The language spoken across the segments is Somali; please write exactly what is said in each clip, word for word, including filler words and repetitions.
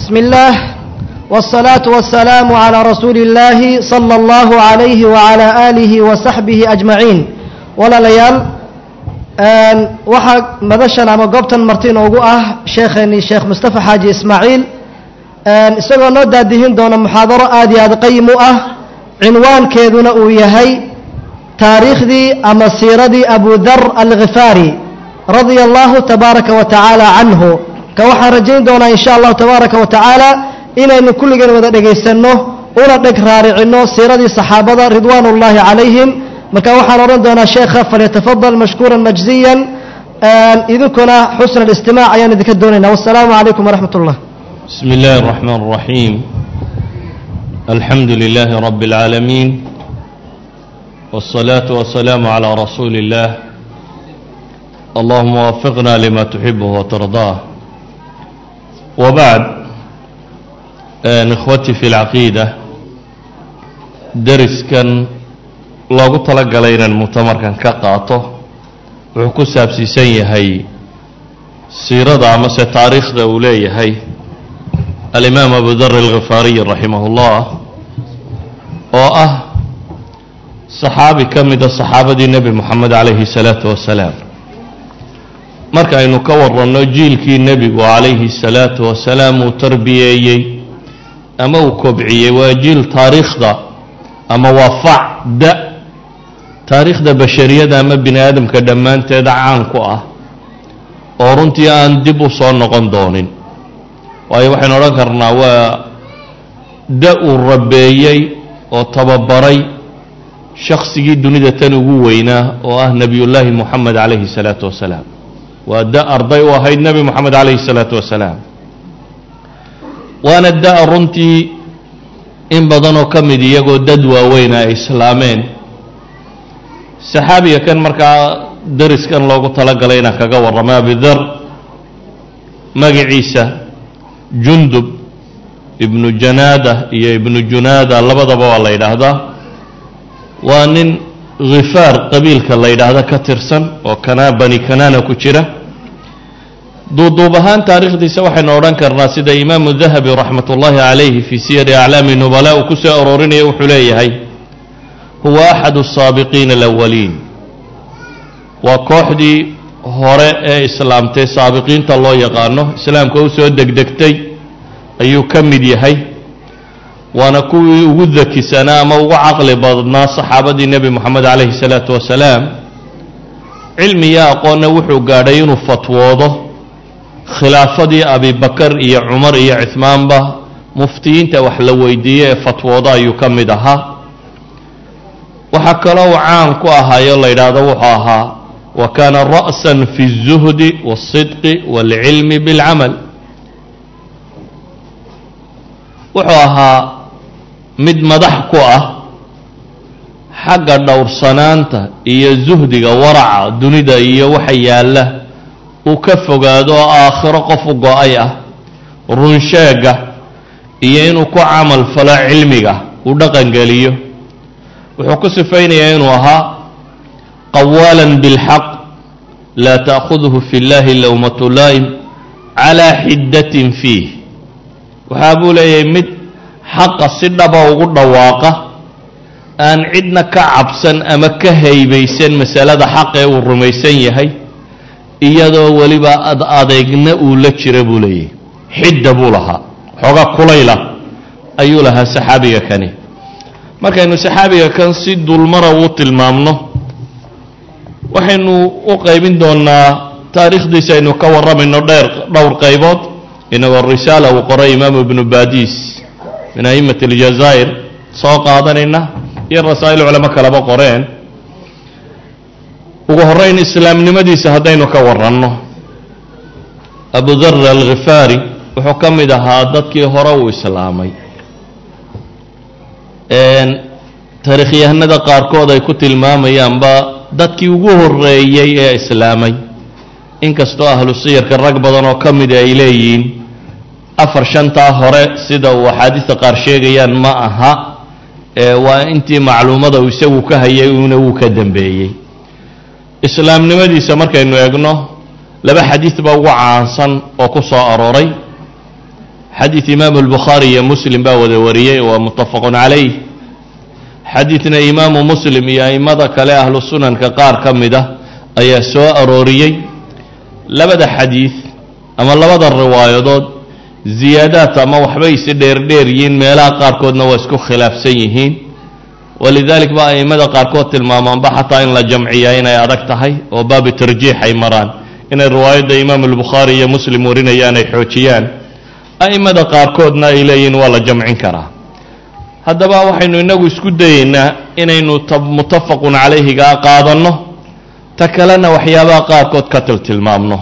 بسم الله والصلاة والسلام على رسول الله صلى الله عليه وعلى آله وصحبه أجمعين ولا ليال waxaa madashan ama goobtan martiin ugu ah sheekheeni sheekh Mustafa Xaaji Ismaaciil isagoo noo daadihin doona muxaadaro aad iyo aad qayim u ah cinwaankeeduna uu yahay taariikhdii ama siiradii Abu Dharr al-Ghifari radiyallahu tabaaraka wa ta'ala anhu ka waxaan rajayn doonaa insha Allah tabaaraka wa ta'ala inaynu kulligeen wada dhageysano una dhag raaricino siiradii saxaabada ridwaanullaahi calayhim marka waxaan oran doonaa sheekha falyatafadal mashkuuran majziyan idinkuna xusn al-istimaac ayaan idinka doonaynaa wassalaamu calaykum waraxmatullah بسم الله الرحمن الرحيم الحمد لله رب العالمين والصلاة والسلام على رسول الله اللهم وفقنا لما تحبه وترضاه وبعد إخوتي في العقيدة درس كان loogu talagalay inaan mu'tamarkan ka qaato wuxuu ku saabsiisan yahay siirada ama se taariikhda uu leeyahay al-imaam Abu Dharr al-Ghifari rahimahullah oo ah saxaabi ka mid ah saxaabadii Nabi Muhammad alayhi salaatu wasalaam marka aynu ka warrano jiilkii Nabigu alayhi salaatu wasalaam uu tarbiyeeyay ama uu kobciyay waa jiil taariikhda ama waa facda taariikhda bashariyada ama bini aadamka dhammaanteeda caan ku ah oo runtii aan dib u soo noqon doonin waayo waxaynu odhan karnaa waa da uu rabeeyey oo tababaray shaqsigii dunida tan ugu weynaa oo ah nebiyullaahi moxamed calayhi salaatu wasalaam waa da arday u ahayd nebi moxamed calayhi salaatu wasalaam waana da runtii in badan oo ka mid iyagoo dad waaweyn ay islaameen saxaabiga kan markaa dariskan loogu talagalay inaan kaga warramo Abu Dharr magaciisa Jundub ibnu Janaada iyo ibnu Junaada labadaba waa la yidhaahdaa waa nin Ghifaar qabiilka la yidhaahda ka tirsan oo kanaa bani kanaana ku jira duuduub ahaan taariikhdiisa waxaynu odhan karnaa sida imaamu Dahabi raxmatullaahi calayhi fii siyari aclaami nubala uu ku soo aroorinaya wuxuu leeyahay huwa axadu asaabiqiina alawaliin waa kooxdii hore ee islaamtay saabiqiinta loo yaqaano islaamka u soo degdegtay ayuu ka mid yahay waana kuwii ugu dakisanaa ama ugu caqli badnaa saxaabadii nebi moxamed calayhi salaatu wasalaam cilmiya aqoonna wuxuu gaadhay inuu fatwoodo khilaafadii abibakar iyo cumar iyo cuhmaanba muftiyiinta wax la weydiiyey ee fatwooda ayuu ka mid ahaa waxaa kaloo uu caan ku ahaayo la yidhaahdo wuxuu ahaa wa kaana ra'san fi الzuhdi wالصidqi wاlcilmi biاlcamal wuxuu ahaa mid madax ku ah xagga dhowrsanaanta iyo zuhdiga waraca dunida iyo waxa yaalla uu ka fogaado oo aakhiro qof u go-ay ah runsheega iyo inuu ku camal falo cilmiga uu dhaqangeliyo wuxuu ku sifaynayaa inuu ahaa qawaalan bilxaq laa ta'khudhu fi llahi lawmatu laa'im calaa xiddatin fiih waxaa buu leeyahay mid xaqa si dhaba ugu dhawaaqa aan cidna ka cabsan ama ka haybaysan masalada xaq ee uu rumaysan yahay iyadoo weliba ad adeegna uu la jira buu leeyahay xidda buu lahaa xoogaa kulayla ayuu lahaa saxaabiga kani markaynu saxaabiga kan si dulmara u tilmaamno waxaynu u qaybin doonaa taariikhdiisa aynu ka warramayno dheer dhowr qaybood inagoo risaala uu qoray imaamu ibnu baadiis min a'immati aljazaa'ir soo qaadanayna iyo rasaa'il culamo kaleba qoreen ugu horrayn islaamnimadiisa haddaynu ka warranno Abu Dharr al-Ghifari wuxuu ka mid ahaa dadkii hore uu islaamay taariikhyahanada qaarkood ay ku tilmaamayaanba dadkii ugu horreeyey ee islaamay inkastoo ahlu siyarka rag badan oo ka mid ay leeyihiin afar shantaa hore sida uu axaadiista qaar sheegayaan ma aha ee waa intii macluumada uu isagu ka hayay uuna uu ka dambeeyey islaamnimadiisa markaynu eegno laba xadiis baa ugu caansan oo ku soo arooray xadiid imaamu albukhaari iyo muslim baa wada wariyey waa muttafaqun calayh xadiidna imaamu muslim iyo a'immada kale ahlu sunanka qaar ka mid ah ayaa soo arooriyey labada xadiid ama labada riwaayadood ziyaadaad ama waxbay isi dheerdheer yihiin meelaha qaarkoodna waa isku khilaafsan yihiin walidalik ba a'immada qaarkood tilmaamaanba xataa in la jamciyaa inay adag tahay oo baabi tarjiix ay maraan inay riwaayadda imaamu albukhaari iyo muslim warinayaan ay xoojiyaan a'immada qaarkoodna ay leeyihiin waa la jamcin karaa haddaba waxaynu inagu isku dayeynaa inaynu muttafaqun calayhigaa qaadanno ta kalena waxyaabaha qaarkood ka tiltilmaamno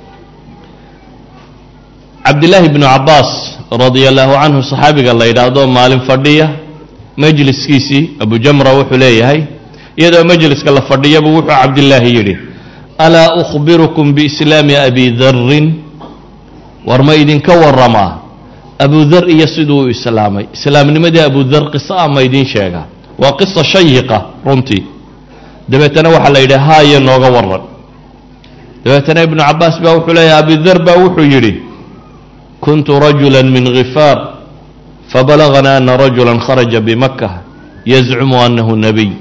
cabdillaahi bnu cabbaas radia allahu canhu saxaabiga la yidhaahdo maalin fadhiya majliskiisii abu jamra wuxuu leeyahay iyadoo majliska la fadhiyabuu wuxuu cabdillaahi yidhi alaa ukhbirukum biislaami abi darrin war ma idinka warramaa abu dar iyo siduu u islaamay islaamnimadii abu dar qiso ah ma idiin sheegaa waa qisa shayiqa runtii dabeetana waxaa la yidhi haaye nooga warran dabeetana ibnu cabbaas baa wuxuu leeyahay abi dar baa wuxuu yidhi kuntu rajula min ghifaar fabalaغna ana rajula kharaja bimaka yazcumu anahu nabiy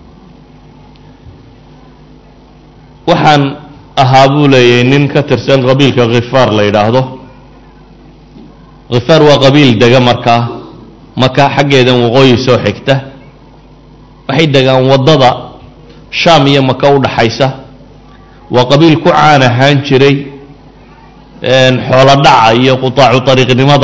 waxaan ahaa buu leeyahay nin ka tirsan qabiilka khifaar la yidhaahdo khifaar waa qabiil dega markaa maka xaggeedan waqooyi soo xigta waxay degaan waddada shaam iyo maka u dhaxaysa waa qabiil ku caan ahaan jiray xoolo dhaca iyo qutaacu ariiqnimada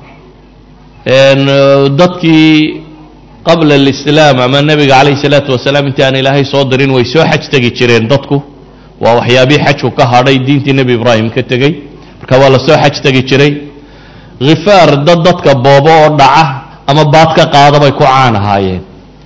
dadkii qabla alislaam ama nebiga calayhi salaatu wasalaam intii aan ilaahay soo dirin way soo xaj tegi jireen dadku waa waxyaabihii xajku ka hadhay diintii nebi ibraahim ka tegey marka waa la soo xaj tegi jiray khifaar dad dadka boobo oo dhaca ama baad ka qaada bay ku caan ahaayeen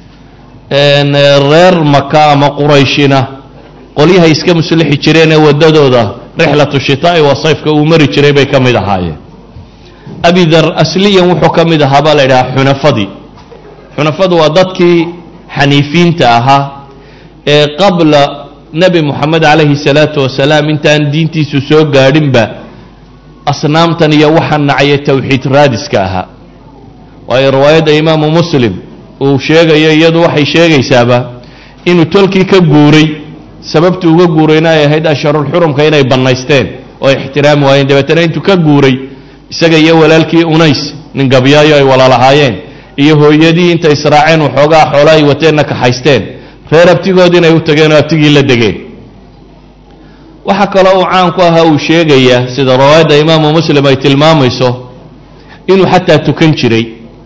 reer maka ama qurayshina qolyahay iska muslixi jireen ee waddadooda rixlatu shitaa'i waa sayfka uu mari jiray bay ka mid ahaayeen abidar asliyan wuxuu ka mid ahaa baa la yidhahaa xunafadii xunafadu waa dadkii xaniifiinta ahaa ee qabla nebi moxamed calayhi salaatu wasalaam intaan diintiisu soo gaadhinba asnaamtan iyo waxa nacaya towxiid raadiska ahaa waayo riwaayadda imaamu muslim uu sheegayo iyadu waxay sheegaysaaba inuu tolkii ka guuray sababtu uga guurayna ay ahayd asharulxurumka inay bannaysteen oo ay ixtiraami waayeen dabeetana intuu ka guuray isaga iyo walaalkii unays nin gabyaayo ay walaalahaayeen iyo hooyadii intay israaceen waxoogaa xoolo ay wateenna kaxaysteen reer abtigood inay u tageen oo abtigii la degeen waxaa kaloo uu caan ku ahaa uu sheegayaa sida riwaayadda imaamu muslim ay tilmaamayso inuu xataa tukan jiray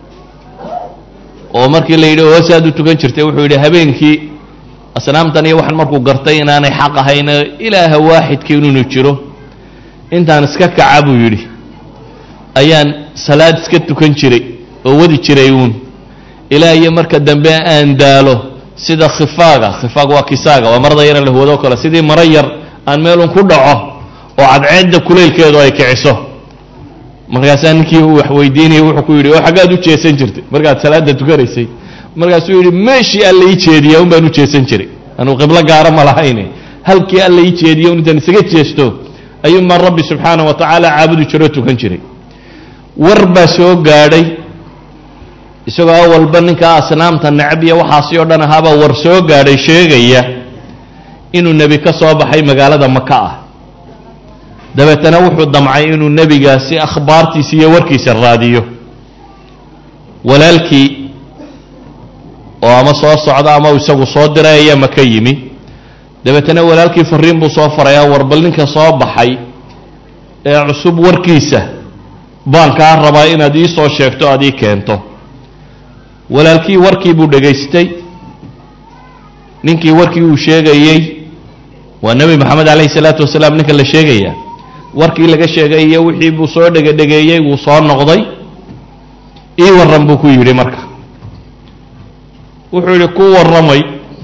oo markii la yidhi hoosaad u tukan jirtay wuxuu yidhi habeenkii asnaamtan iyo waxaan markuu gartay inaanay xaq ahayn ilaaha waaxidkii inuu jiro intaan iska kaca buu yidhi ayaan salaad iska tukan jiray oo wadi jiray uun ilaa iyo marka dambe aan daalo sida khifaaga khifaag waa kisaaga waa marada yar la wado kale sidii mara yar aan meelun ku dhaco oo cadceedda kuleylkeedu ay kiciso markaasaa ninkii uu wax weydiinayay wuxuu ku yidhi oo xaggaad u jeesan jirtay markaad salaadda tukanaysay markaasuu yidhi meeshii alla ii jeediya un baan u jeesan jiray anuu qiblo gaara ma lahayne halkii alla ii jeediya un intaan isaga jeesto ayuun baan rabbi subxaanahu wa tacaala caabudi jiroo tukan jiray war baa soo gaadhay isagoo awalba ninkaa asnaamta necab iyo waxaasi oo dhan ahaabaa war soo gaadhay sheegaya inuu nebi ka soo baxay magaalada maka ah dabeetana wuxuu damcay inuu nebigaasi akhbaartiisa iyo warkiisa raadiyo walaalkii oo ama soo socda ama isagu soo diray ayaa maka yimi dabeetana walaalkii fariin buu soo farayaa war bal ninka soo baxay ee cusub warkiisa baan kaa rabaa inaad ii soo sheegto aad ii keento walaalkii warkii buu dhegaystay ninkii warkii uu sheegayey waa nebi moxamed calayhi salaatu wasalaam ninka la sheegaya warkii laga sheegay iyo wixii buu soo dhegedhegeeyey wuu soo noqday ii warran buu ku yidhi marka wuxuu yidhi ku warramay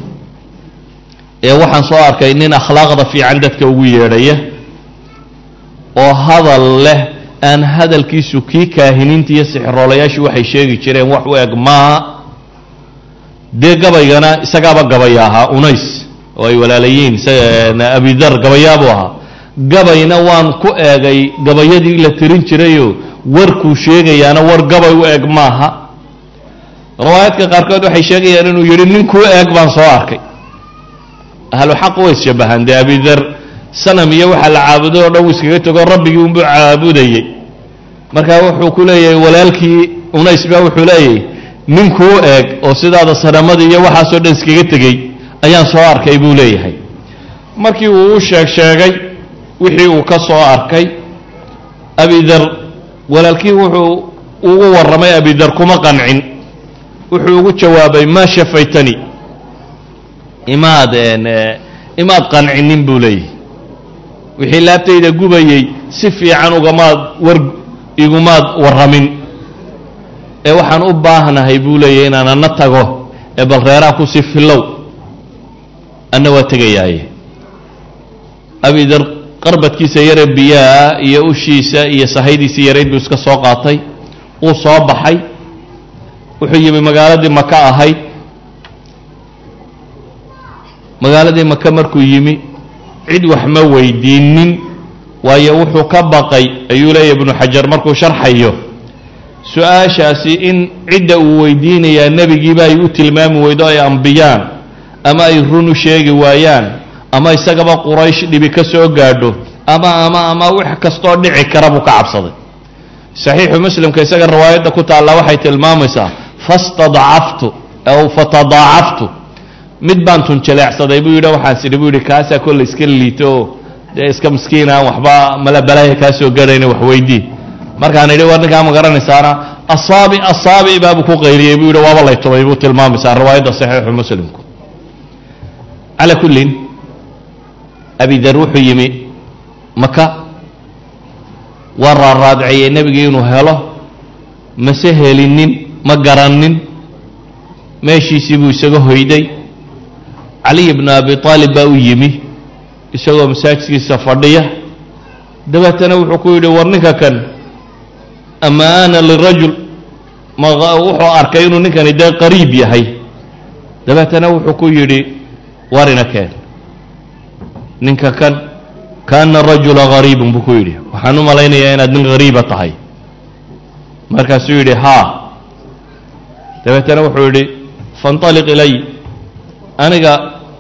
ee waxaan soo arkay nin akhlaaqda fiican dadka ugu yeedhaya oo hadal leh aan hadalkiisu kii kaahiniinta iyo sixiroolayaashii waxay sheegi jireen wax u eg maaha dee gabaygana isagaaba gabaya ahaa unays oo ay walaalayiin abidar gabayaabuu ahaa gabayna waan ku eegay gabayadii la tirin jirayoo warkuu sheegayaana war gabay u eg maaha riwaayadka qaarkood waxay sheegayaan inuu yidhi ninkuu eeg baan soo arkay ahlu xaq way ishabahaan dee abidar sanam iyo waxa la caabuday oo dhan uu iskaga tago rabbigii unbuu caabudayey markaa wuxuu ku leeyahay walaalkii unays baa wuxuu leeyahay ninkuu eeg oo sidaada sanamada iyo waxaasoo dhan iskaga tegey ayaan soo arkay buu leeyahay markii uu u sheeg sheegay wixii uu ka soo arkay abidar walaalkii wuxuu ugu warramay abidar kuma qancin wuxuu ugu jawaabay maa shafaytani imaad imaad qancinin buu leeyahay wixii laabtayda gubayey si fiican ugamaad war igumaad warramin ee waxaan u baahnahay buu leeyahay inaan ana tago ee bal reeraha ku sii filow anna waa tegayaaye abidar qarbadkiisa yare biyaa iyo ushiisa iyo sahaydiisa yarayd buu iska soo qaatay uu soo baxay wuxuu yimi magaaladii maka ahayd magaaladii maka markuu yimi cid wax ma weydiinin waayo wuxuu ka baqay ayuu leeyahay ibnu xajar markuu sharxayo su-aashaasi in cidda uu weydiinayaa nebigiiba ay u tilmaami weydo ay ambiyaan ama ay run u sheegi waayaan ama isagaba quraysh dhibi ka soo gaadho ama ama ama wax kastoo dhici kara buu ka cabsaday saxiixu muslimka isaga riwaayadda ku taalla waxay tilmaamaysaa fastadcaftu aw fatadaacaftu mid baan tunjaleecsaday buu yidhi waxaan sidhi buu yidhi kaasaa kolle iska liito oo dee iska miskiina waxba mala balaya kaa soo garhayna wax weydii markaan idhi war ninkaa ma garanaysaana asaabi asaabi baabuu ku qayliyey buu yidhi waaba lay tubay buu tilmaamaysaa riwaayadda saxiixu muslimku calaa kullin abidar wuxuu yimi maka waa raaraadciyey nebigii inuu helo mase helinin ma garannin meeshiisii buu isaga hoyday caliy bnu abi aalib baa u yimi isagoo masaajidkiisa fadhiya dabeetana wuxuu ku yidhi war ninka kan ama ana lirajul wuxuu arkay inuu ninkani dee qariib yahay dabeetana wuxuu ku yidhi warina keen ninka kan kaana rajula gariibun buu ku yidhi waxaan u malaynayaa inaad nin hariiba tahay markaasuu yidhi haa dabeetana wuxuu yidhi faاnطaliq ilay aniga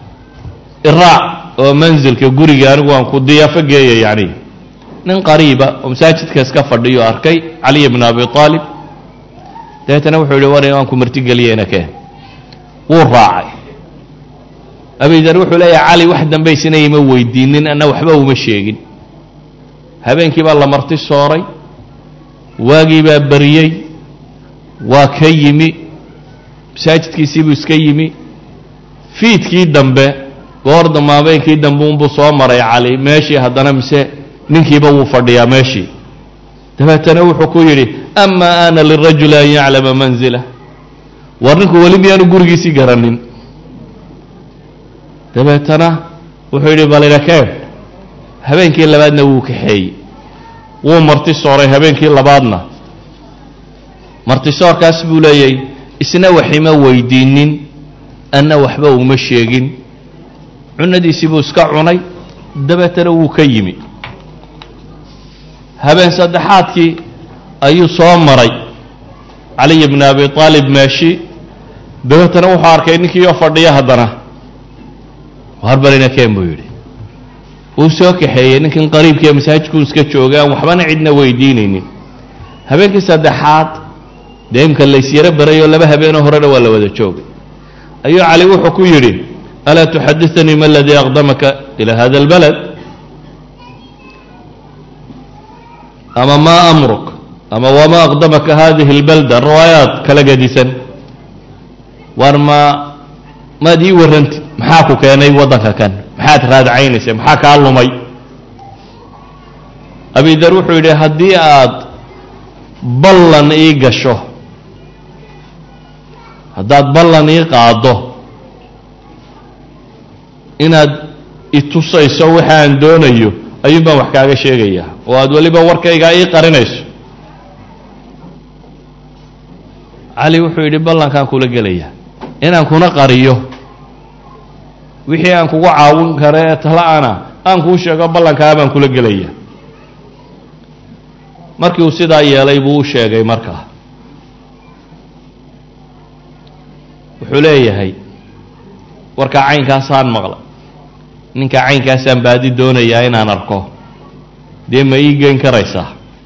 iraac oo manzilka guriga anigu waan ku diyaafo geeya yani nin qariiba oo masaajidka iska fadhiyo arkay caliy bn abi aalib dabeetana wuxuu yidhi war waan ku martigeliyeyna keen wuu raacay abidar wuxuu leeyahay cali wax dambaysina ima weydiinin anna waxba uma sheegin habeenkii baa la marti sooray waagii baa bariyey waa ka yimi masaajidkiisii buu iska yimi fiidkii dambe goor dambe habeenkii dambe unbuu soo maray cali meeshii haddana mise ninkiiba wuu fadhiyaa meeshii dabeetana wuxuu ku yidhi ama ana lirajuli an yaclama manzilah war ninku weli miyaanu gurigiisii garanin dabeetana wuxuu yidhi balilakeen habeenkii labaadna wuu kaxeeyey wuu marti sooray habeenkii labaadna martisoorkaas buu leeyay isna waxima weydiinin anna waxba uma sheegin cunadiisii buu iska cunay dabeetana wuu ka yimi habeen saddexaadkii ayuu soo maray caliy bn abi aalib meeshii dabeetana wuxuu arkay ninkii oo fadhiya haddana harbarina keen buu yidhi wuu soo kaxeeyey ninkan qariibkiiyo masaajidkuu iska joogay aan waxbana cidna weydiinaynin habeenkii saddexaad dee imka laysyaro barayoo laba habeenoo horena waa la wada joogay ayuu cali wuxuu ku yidhi alaa tuxaditanii ma aladii aqdamaka ila hada albalad ama maa amruk ama wamaa aqdamaka hadihi albalda riwaayaad kala gadisan war ma maad ii warrantid maxaa ku keenay waddanka kan maxaad raadcaynaysa maxaa kaa lumay abidar wuxuu yidhi haddii aad ballan ii gasho haddaad ballan ii qaaddo inaad itusayso waxa aan doonayo ayuun baan wax kaaga sheegayaa oo aad weliba warkaygaa ii qarinayso cali wuxuu yidhi ballankaan kula gelayaa inaan kuna qariyo wixii aan kugu caawin kara ee tala-ana aan kuu sheego ballankaa baan kula gelaya markii uu sidaa yeelay buu u sheegay markaa wuxuu leeyahay warkaa caynkaasaan maqla ninka caynkaasaan baadi doonayaa inaan arko dee ma ii geyn karaysaa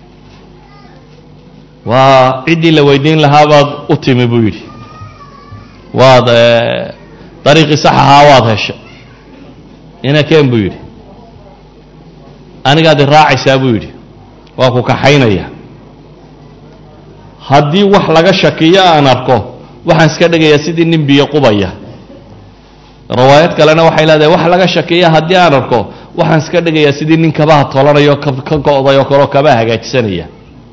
waa ciddii la weydiin lahaa baad u timi buu yidhi waad dariiqii sax ahaa waad heshay ina keen buu yidhi anigaad i raacaysaa buu yidhi waa ku kaxaynaya haddii wax laga shakiyo aan arko waxaan iska dhigayaa sidii nin biyo qubaya riwaayad kalena waxay leedahay wax laga shakiya haddii aan arko waxaan iska dhigayaa sidii nin kabaha tolanayo ka go'day oo kaleo kabaha hagaajisanaya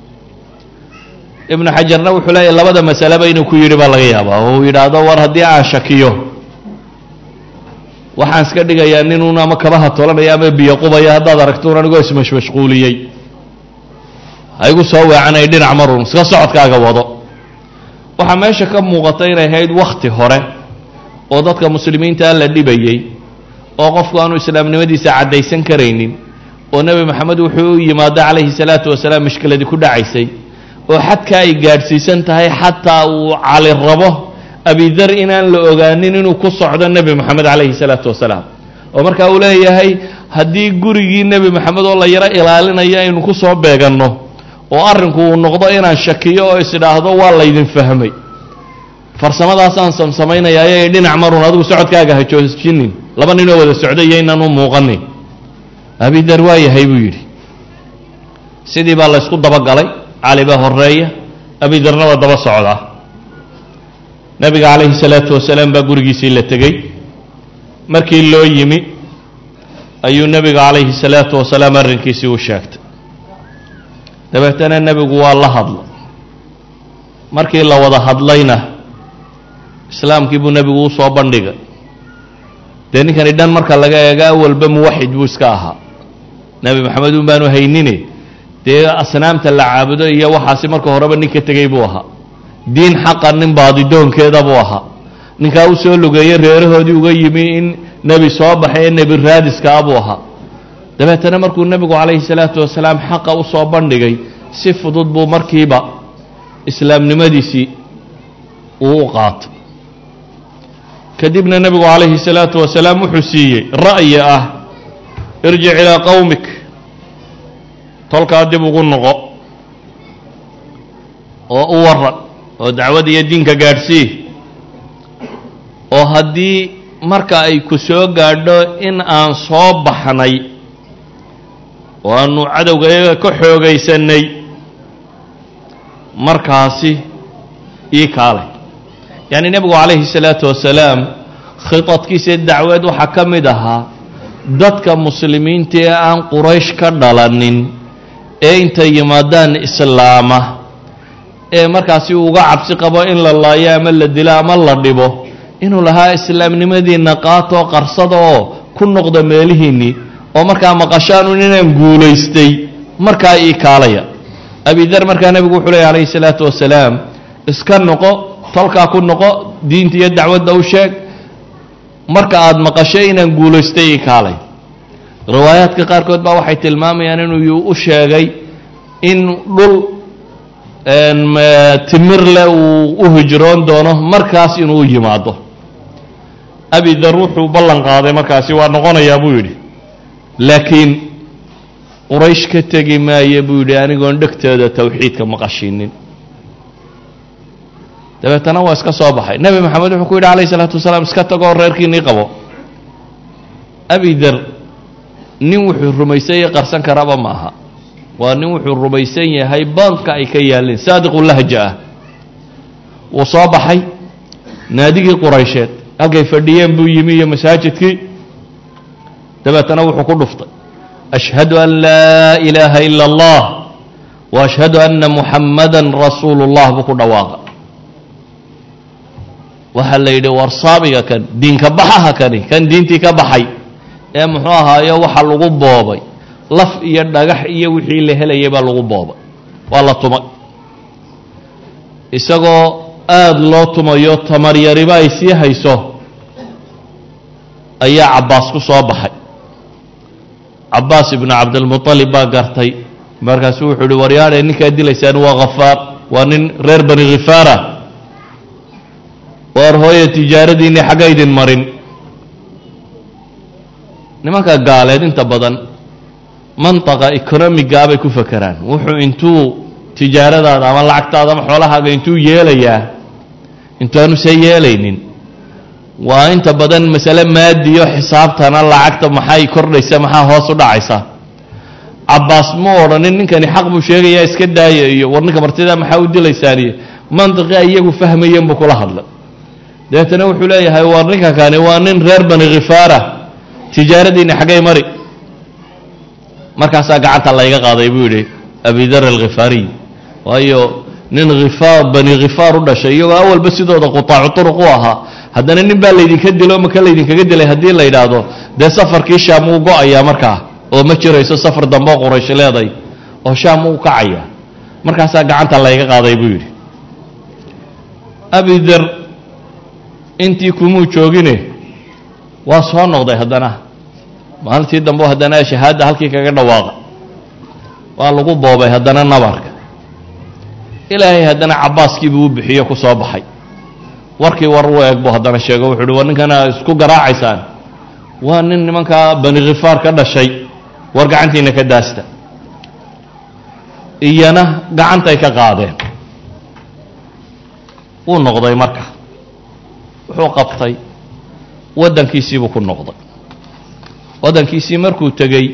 ibnu xajarna wuxuu leeyahay labada masaleba inuu ku yidhi baa laga yaabaa oo uu yidhaahdo war haddii aan shakiyo waxaan iska dhigayaa ninuun ama kabaha tolanaya ama biyo qubaya haddaad aragtuun anigoo ismashmashquuliyey haygu soo weecanay dhinac marun iska socodkaaga wado waxaa meesha ka muuqata inay ahayd wakhti hore oo dadka muslimiintaa la dhibayey oo qofku aanu islaamnimadiisa caddaysan karaynin oo nebi moxamed wuxuu u yimaado calayhi salaatu wasalaam mishkiladii ku dhacaysay oo xadka ay gaadhsiisan tahay xataa uu cali rabo abidar inaan la ogaanin inuu ku socdo nebi moxamed calayhi salaatu wasalaam oo markaa uu leeyahay haddii gurigii nebi moxamed oo la yaro ilaalinayo aynu ku soo beeganno oo arrinku uu noqdo inaan shakiyo oo is-idhaahdo waa laydin fahmay farsamadaasaan samsamaynayaa ayay dhinac marun adigu socodkaaga ha joojinin laba ninoo wada socday iyo inaan u muuqanin abidar waa yahay buu yidhi sidii baa laysku dabagalay cali baa horeeya abidarna waa daba socdaa nebiga calayhi salaatu wasalaam baa gurigiisii la tegey markii loo yimi ayuu nebiga calayhi salaatu wasalaam arrinkiisii u sheegtay dabeetana nebigu waa la hadlay markii la wada hadlayna islaamkii buu nebigu u soo bandhigay dee ninkani dhan marka laga eega awalba muwaxid buu iska ahaa nebi moxamed un baanu haynine dee asnaamta la caabudo iyo waxaasi marka horeba nin ka tegey buu ahaa diin xaqa nin baadidoonkeeda buu ahaa ninkaa u soo lugeeyey reerahoodii uga yimi in nebi soo baxay ee nebi raadiska ah buu ahaa dabeetana markuu nebigu calayhi salaatu wasalaam xaqa u soo bandhigay si fudud buu markiiba islaamnimadiisii uu u qaatay kadibna nebigu calayhi salaatu wasalaam wuxuu siiyey ra'yi ah irjic ilaa qowmik tolkaa dib ugu noqo oo u waran oo dacwada iyo diinka gaadhsii oo haddii marka ay ku soo gaadho in aan soo baxnay oo aanu cadowga iyaga ka xoogaysanay markaasi ii kaalay yacni nebigu calayhi salaatu wasalaam khitadkiisa dacweed waxaa ka mid ahaa dadka muslimiinta ee aan quraysh ka dhalanin ee intay yimaadaan islaama ee markaasi uga cabsi qabo in la laayo ama la dilo ama la dhibo inuu lahaa islaamnimadiinna qaatoo qarsada oo ku noqda meelihiinnii oo markaa maqashaanun inaan guulaystay markaa ii kaalaya abidar markaa nebigu wuxuu leeya calayhi salaatu wasalaam iska noqo tolkaa ku noqo diinta iyo dacwadda u sheeg marka aad maqashay inaan guulaystay ii kaalay riwaayaadka qaarkood baa waxay tilmaamayaan inuu u sheegay in dhul timir leh uu u hijroon doono markaas inuu u yimaado abidar wuxuu ballan qaaday markaasi waa noqonayaa buu yidhi laakiin quraysh ka tegi maayo buu yidhi anigoon dhegteeda tawxiidka maqashinin dabeetana waa iska soo baxay nebi moxamed wuxuu ku yidhi calayhi salaatu wasalaam iska tagoo reerkiinnii qabo abidar nin wuxuu rumaysan yahay qarsan karaba ma aha waa nin wuxuu rumaysan yahay baanka ay ka yaalleen saadiqu lahja ah wuu soo baxay naadigii quraysheed halkay fadhiyeen buu yimi iyo masaajidkii dabeetana wuxuu ku dhuftay ashhadu an laa ilaaha ila allah wa ashhadu anna muxammadan rasuulu llah buu ku dhawaaqa waxaa la yidhi war saabiga kan diinka baxaha kani kan diintii ka baxay ee muxuu ahaayo waxa lagu boobay laf iyo dhagax iyo wixii la helayay baa lagu boobay waa la tumay isagoo aada loo tumayo tamaryariba ay sii hayso ayaa cabbaas ku soo baxay cabbaas ibnu cabdilmuطalib baa gartay markaasuu wuxuu uhi waryaadhe ninkaa dilaysaan waa Ghafaar waa nin reer bani Ghifaara war hooya tijaaradiinni xagga idin marin nimanka gaaleed inta badan mantaqa economiga bay ku fakaraan wuxuu intuu tijaaradaada ama lacagtaada ama xoolahaaga intuu yeelayaa intaanu see yeelaynin waa inta badan masale maadiyo xisaabtana lacagta maxay kordhaysa maxaa hoos u dhacaysa Cabbaas ma odhanin ninkani xaq buu sheegayaa iska daaya iyo war ninka martida maxaa u dilaysaan iyo mantaqa iyagu fahmayeen buu kula hadlay deetana wuxuu leeyahay war ninka kani waa nin reer bani Ghifaara tijaaradiina xagay mari markaasaa gacanta layga qaaday buu yidhi Abi Dharr al-Ghifari waayo nin Ghifaar bani Ghifaar u dhashay iyagoo awalba sidooda qutaacu turuq u ahaa haddana nin baa laydinka dilo maka laydinkaga dilay haddii la yidhaahdo dee safarkii shaam uu go'ayaa markaa oo ma jirayso safar dambe oo Quraysh leeday oo shaam uu kacaya markaasaa gacanta layga qaaday buu yidhi Abi Dharr intii kumuu joogine waa soo noqday haddana maalintii dambe haddana shahaada halkii kaga dhawaaqa waa lagu boobay haddana nabarka ilaahay haddana Cabbaaskii buu bixiyo ku soo baxay warkii war u eeg buu haddana sheego wuxuu yidhi war ninkana isku garaacaysaan waa nin nimanka bani Ghifaar ka dhashay war gacantiina ka daasta iyana gacantay ka qaadeen wuu noqday marka wuxuu qabtay waddankiisii buu ku noqday waddankiisii markuu tegey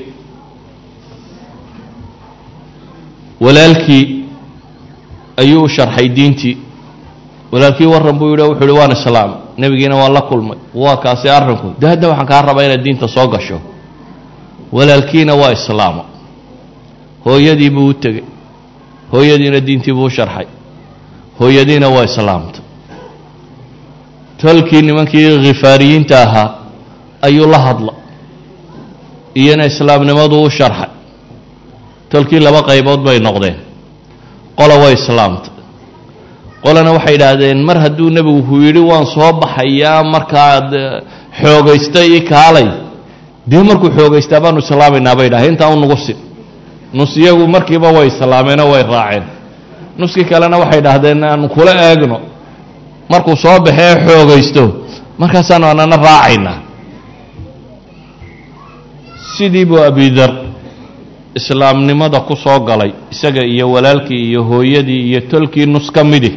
walaalkii ayuu u sharxay diintii walaalkii warran buu yidhi wuxuu yidhi waan islaam nebigiina waan la kulmay waa kaasi arrinku de hadda waxaan kaa rabaa inaad diinta soo gasho walaalkiina waa islaamo hooyadii buu u tegey hooyadiina diintii buu u sharxay hooyadiina waa islaamta tolkii nimankii Ghifaariyiinta ahaa ayuu la hadla iyana islaamnimadu u sharxay tolkii laba qaybood bay noqdeen qola way islaamta qolana waxay yidhaahdeen mar hadduu nebigu ku yidhi waan soo baxayaa markaad xoogaystay i kaalay dee markuu xoogaystaa baanu islaamaynaa bay dhahay intaa u nugu si nus iyagu markiiba way islaameenoo way raaceen nuskii kalena waxay dhahdeen aanu kula eegno markuu soo baxee xoogaysto markaasaanu anana raacaynaa sidii buu Abi Dharr islaamnimada ku soo galay isaga iyo walaalkii iyo hooyadii iyo tolkii nus ka midi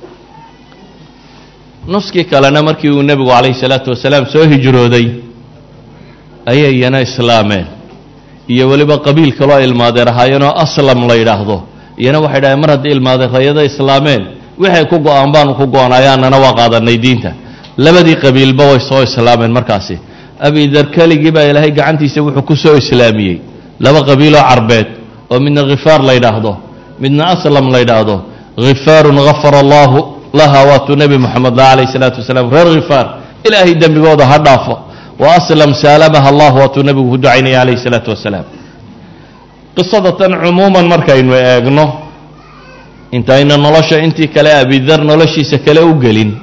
nuskii kalena markii uu nebigu calayhi salaatu wasalaam soo hijrooday ayay iyana islaameen iyo weliba qabiil kaloo ilmaadeer ahaayeenoo aslam la yidhaahdo iyana waxay dhahdeen mar haddii ilmaadeerayada islaameen waxay ku go'aan baanu ku go'anayaanana waa qaadanay diinta labadii qabiilba way soo islaameen markaasi Abi Dharr keligii baa ilaahay gacantiisa wuxuu ku soo islaamiyey laba qabiiloo carbeed oo midna Ghifaar la yidhaahdo midna aslam la yidhaahdo Ghifaarun ghafara allahu laha waatu nebi moxamed calayhi salaatu wasalaam reer Ghifaar ilaahay dembigooda ha dhaafo wa aslam saalamaha allah waatuu nebigu ku ducaynaya calayhi salaatu wasalaam qisadatan cumuuman markaynu eegno intayna nolosha intii kale Abi Dharr noloshiisa kale u gelin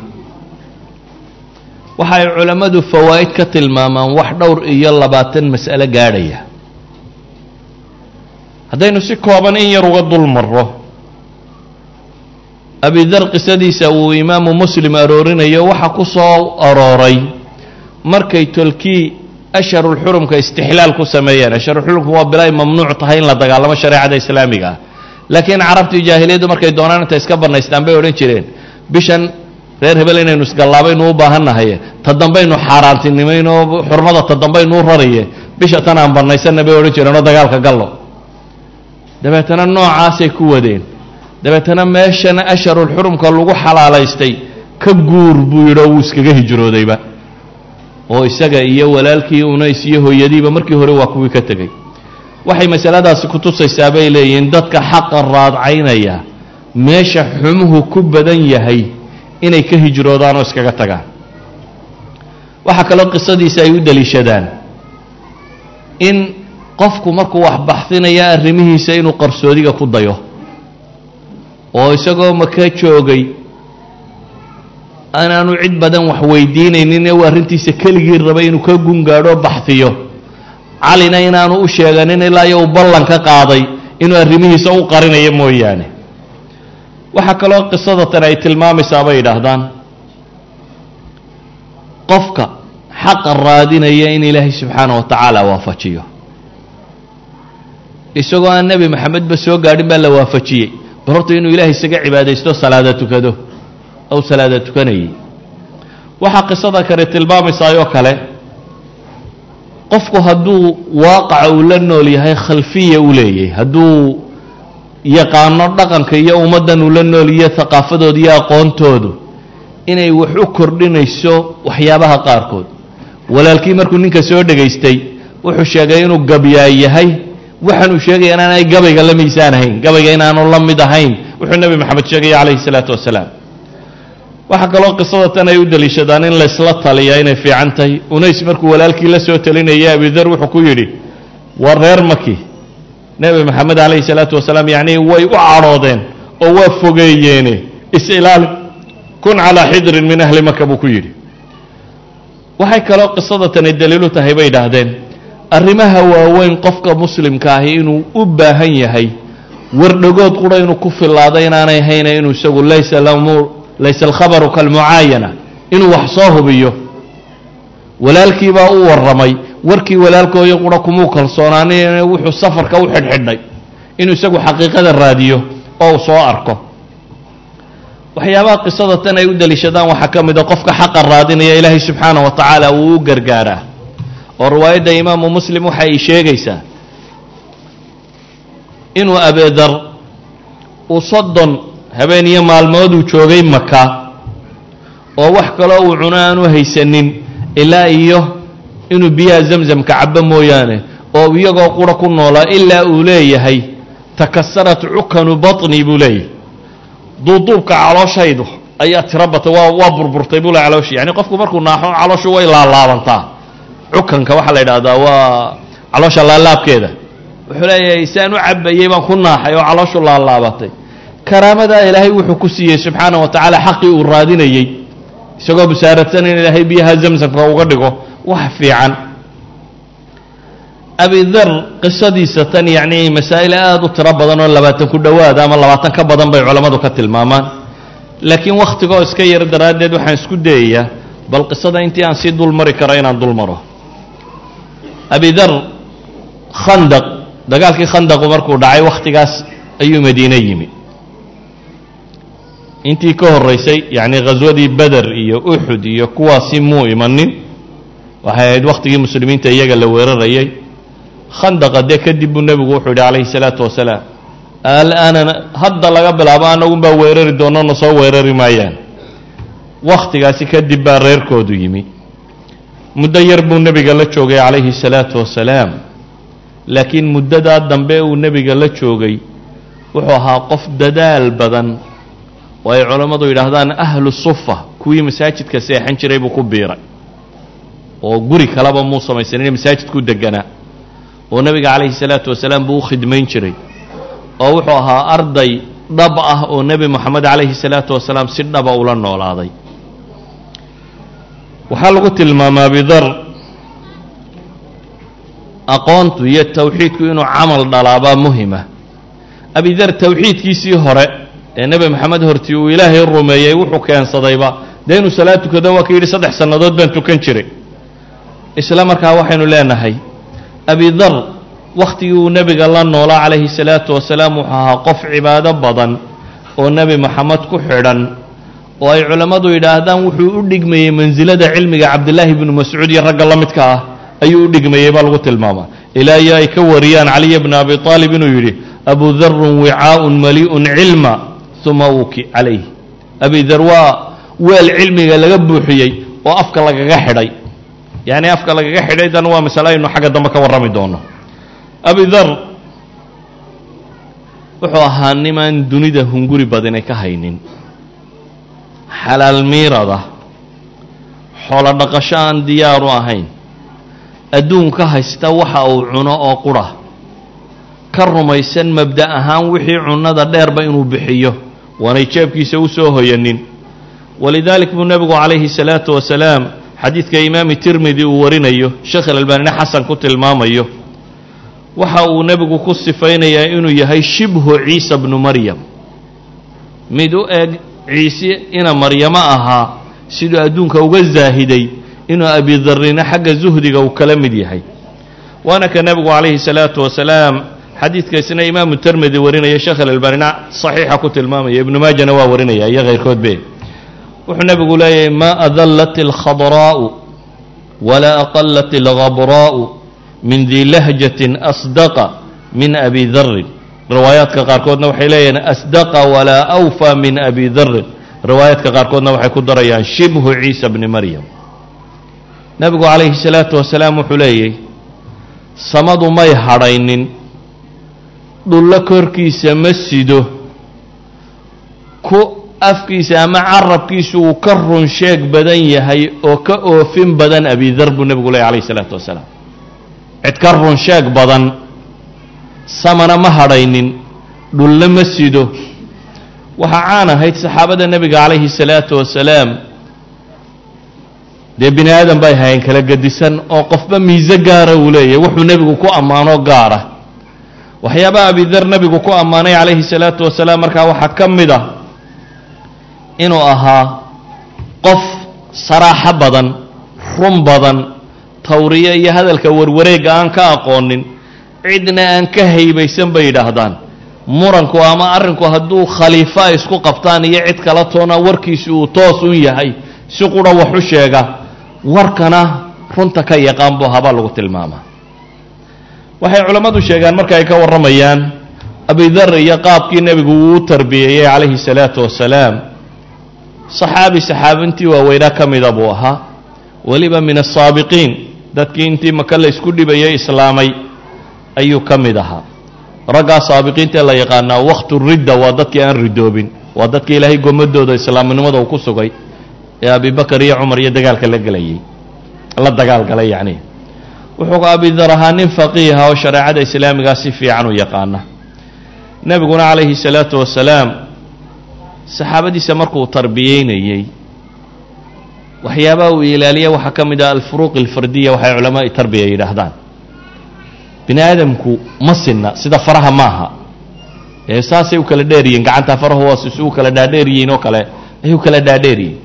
waxay culammadu fawaa'id ka tilmaamaan wax dhowr iyo labaatan mas'alo gaadhaya haddaynu si kooban in yar uga dul marro Abi Dharr qisadiisa uu imaamu Muslim aroorinayo waxa ku soo arooray markay tolkii ashharul xurumka istixlaal ku sameeyeen ashharul xurumku waa bilaa mamnuuc tahay in la dagaalamo shariicada islaamiga laakiin carabtii jaahiliyadu markay doonaan inta iska banaystaan bay oran jireen bishan reer hebel inaynu isgallaabaynu u baahannahay ta dambaynu xaaraantinimayno xurmada ta dambaynu raraye bisha tan aan banaysana bay oran jireen oo dagaalka gallo dabeetana noocaasay ku wadeen dabeetana meeshana ashharul xurumka lagu xalaalaystay ka guur buu yidhi oo wuu iskaga hijroodayba oo isaga iyo walaalkii unays iyo hooyadiiba markii hore waa kuwii ka tegey waxay masaladaasi ku tusaysaa bay leeyihiin dadka xaqa raadcaynaya meesha xumuhu ku badan yahay inay ka hijroodaan oo iskaga tagaan waxaa kaloo qisadiisa ay u daliishadaan in qofku markuu wax baxsinaya arrimihiisa inuu qarsoodiga ku dayo oo isagoo maka joogay anaanu cid badan wax weydiinaynin ee uu arrintiisa keligii rabay inuu ka gungaadho baxsiyo calina inaanu u sheeganin ilaa iyo uu ballan ka qaaday inuu arrimihiisa u qarinayo mooyaane. waxaa kaloo qisadatan ay tilmaamaysaa bay yidhaahdaan qofka xaqa raadinaya in ilaahay subxaana wa tacaala waafajiyo isagoo aan nebi maxamedba soo gaadhin baa la waafajiyey bal horta inuu ilaahay isaga cibaadaysto salaada tukado ow salaada tukanayay. waxaa qisada kale tilmaamaysaayoo kale qofku hadduu waaqaca uu la nool yahay khalfiya u leeyahay, hadduu yaqaano dhaqanka iyo ummaddan uu la nool iyo haqaafadooda iyo aqoontoodu inay wax u kordhinayso waxyaabaha qaarkood. walaalkii markuu ninka soo dhegaystay wuxuu sheegay inuu gabyaa yahay, waxaanuu sheegaya inaanay gabayga la miisaan ahayn, gabayga inaanu la mid ahayn wuxuu nebi maxamed sheegaya calayhi salaatu wasalaam. waxaa kaloo qisada tan ay u daliishadaan in laysla taliyaa inay fiican tahay. unays markuu walaalkii la soo talinayay abidar wuxuu ku yidhi waa reer maki nebi maxamed calayhi salaatu wasalaam yacnii way u cadhoodeen oo waa fogeeyeene is-ilaali kun calaa xidrin min ahli maka buu ku yidhi. waxay kaloo qisada tani daliilu tahay bay idhaahdeen arrimaha waaweyn qofka muslimka ahi inuu u baahan yahay wardhagood qura inuu ku filaado inaanay hayna inuu isagu laysa lamuur laysa alkhabaru kalmucaayana inuu wax soo hubiyo. walaalkii baa u warramay, warkii walaalkooyo qura kumuu kalsoonaanay wuxuu safarka u xidhxidhay inuu isagu xaqiiqada raadiyo oo uu soo arko. waxyaabaha qisada tan ay u daliishadaan waxaa ka mid a qofka xaqa raadinaya ilaahay subxaana wa tacaala wuu u gargaaraa. oo riwaayadda imaamu muslim waxa ay sheegaysaa inuu abeedar uu soddon habeen iyo maalmood uu joogay maka oo wax kaloo uu cuno aanu haysanin ilaa iyo inuu biyaha zamzamka cabbo mooyaane, oo iyagoo qura ku noolaa ilaa uu leeyahay takasarat cukanu baطni buu leeyahay, duuduubka calooshaydu ayaa tiro batay, waa waa burburtay buu le calooshii. yani qofku markuu naaxo calooshu way laalaabantaa. cukanka waxaa la yidhaahdaa waa caloosha laalaabkeeda. wuxuu leeyahay saan u cabbayey baan ku naaxay oo calooshu laalaabatay. karaamadaa ilaahay wuxuu ku siiyey subxaana wa tacaala xaqii uu raadinayey isagoo busaaradsan in ilaahay biyaha zamsamka uga dhigo wax fiican. abidar qisadiisa tan yacnii masaa'il aada u tiro badan oo labaatan ku dhowaada ama labaatan ka badan bay culammadu ka tilmaamaan, laakiin wakhtigoo iska yar daraaddeed waxaan isku dayayaa bal qisada intii aan sii dul mari karo inaan dul maro. abidar khandaq dagaalkii khandaqu markuu dhacay wakhtigaas ayuu madiine yimi. intii ka horraysay yacnii ghaswadii beder iyo uxud iyo kuwaasi muu imanin, waxay ahayd wakhtigii muslimiinta iyaga la weerarayay. khandaqa dee kadib buu nebigu wuxuu yidhi calayhi salaatu wasalaam al-aanana hadda laga bilaabo annagunbaa weerari doono na soo weerari maayaan. wakhtigaasi kadib baa reerkoodu yimi. muddo yar buu nebiga la joogay calayhi salaatu wasalaam, laakiin muddadaa dambe uu nebiga la joogay wuxuu ahaa qof dadaal badan oo ay culammadu yidhaahdaan ahlu sufa kuwii masaajidka seexan jiray buu ku biiray oo guri kaleba muu samaysanin masaajidku deganaa, oo nebiga calayhi salaatu wasalaam buu u khidmayn jiray, oo wuxuu ahaa arday dhab ah oo nebi moxamed calayhi salaatu wasalaam si dhaba ula noolaaday. waxaa lagu tilmaamaa abidar aqoontu iyo tawxiidku inuu camal dhalaabaa muhima. abidar tawxiidkiisii hore ee nebi maxamed hortii uu ilaahay rumeeyey wuxuu keensadayba dee inuu salaad tukado. waa ka yidhi saddex sannadood baan tukan jiray. isla markaa waxaynu leenahay abidar wakhtigii uu nebiga la noolaa calayhi salaatu wasalaam wuxuu ahaa qof cibaado badan oo nebi maxamed ku xidhan, oo ay culammadu yidhaahdaan wuxuu u dhigmayey mansilada cilmiga cabdillaahi bnu mascuud iyo ragga la midka ah ayuu u dhigmayey baa lagu tilmaamaa. ilaa iyo ay ka wariyaan caliya bna abi aalib inuu yidhi abu darun wicaaun malii'un cilma uma wuki calayh. abidar waa weel cilmiga laga buuxiyey oo afka lagaga xidhay, yacni afka lagaga xidhay dan waa masale aynu xagga dambe ka warrami doono. abidar wuxuu ahaa nimaan dunida hunguri badinay ka haynin, xalaal miirada, xoolo dhaqasho aan diyaar u ahayn, adduunka haysta waxa uu cuno oo qura, ka rumaysan mabda ahaan wixii cunnada dheerba inuu bixiyo waanay jeebkiisa u soo hoyanin. walidaalik buu nebigu calayhi salaatu wasalaam xadiidka imaami tirmidi uu warinayo sheekh alalbaanina xasan ku tilmaamayo waxa uu nebigu ku sifaynayaa inuu yahay shibhu ciisa bnu maryam mid u eg ciise ina maryamo ahaa siduu adduunka uga zaahiday inuu abidarrina xagga zuhdiga uu kala mid yahay waana ka nebigu calayhi salaatu wasalaam xadiidka isna imaamu tirmidi warinaya sheekh alalbaanina saxiixa ku tilmaamaya ibnu maajana waa warinaya iyo kayrkood be wuxuu nebigu leeyahay ma adallat alkhadraa'u walaa aqallat alghabraa'u min di lahjatin asdaqa min abi darrin riwaayaadka qaarkoodna waxay leeyihiin asdaqa walaa awfa min abi darrin riwaayaadka qaarkoodna waxay ku darayaan shibhu ciisa bni maryam nebigu calayhi salaatu wasalaam wuxuu leeyahy samadu may hadhaynin dhullo korkiisa ma sido ku afkiisa ama carabkiisu uu ka run sheeg badan yahay oo ka oofin badan abidar buu nebigu leeyahy calayhi salaatu wasalaam cid ka run sheeg badan samana ma hadhaynin dhulle ma sido waxaa caan ahayd saxaabada nebiga calayhi salaatu wasalaam dee bini aadan bay hayeen kala gedisan oo qofba miise gaara uu leeyahay wuxuu nebigu ku ammaano gaara waxyaabaha abidar nebigu ku ammaanay calayhi salaatu wasalaam markaa waxaa ka mid ah inuu ahaa qof saraaxo badan run badan tawriye iyo hadalka warwareegga aan ka aqoonin cidna aan ka haybaysan bay yidhaahdaan muranku ama arrinku hadduu khaliifa isku qabtaan iyo cid kala toona warkiisu uu toos un yahay si qura wax u sheega warkana runta ka yaqaan buu habaa lagu tilmaamaa waxay culammadu sheegaan marka ay ka warramayaan abidar iyo qaabkii nebigu uu u tarbiyeeyey calayhi salaatu wasalaam saxaabi saxaabintii waaweynaa ka mida buu ahaa weliba min asaabiqiin dadkii intii maka la isku dhibayay islaamay ayuu ka mid ahaa raggaa saabiqiintae la yaqaanaa wakhtu ridda waa dadkii aan ridoobin waa dadkii ilaahay gomadooda islaamnimada uu ku sugay ee abibakar iyo cumar iyo dagaalka la gelayay la dagaalgalay yacni wuxuu abidar ahaa nin faqiiha oo shareecada islaamigaa si fiican u yaqaana nebiguna calayhi salaatu wasalaam saxaabadiisa markuu tarbiyeynayey waxyaabaha uu ilaaliya waxaa ka mid ah alfuruuq alfardiya waxay culamaai tarbiya yidhaahdaan bini aadamku ma sinna sida faraha maaha ee saasay u kala dheer yihiin gacanta farahu waa si u kala dhaadheer yihiin oo kale ay u kala dhaadheer yihiin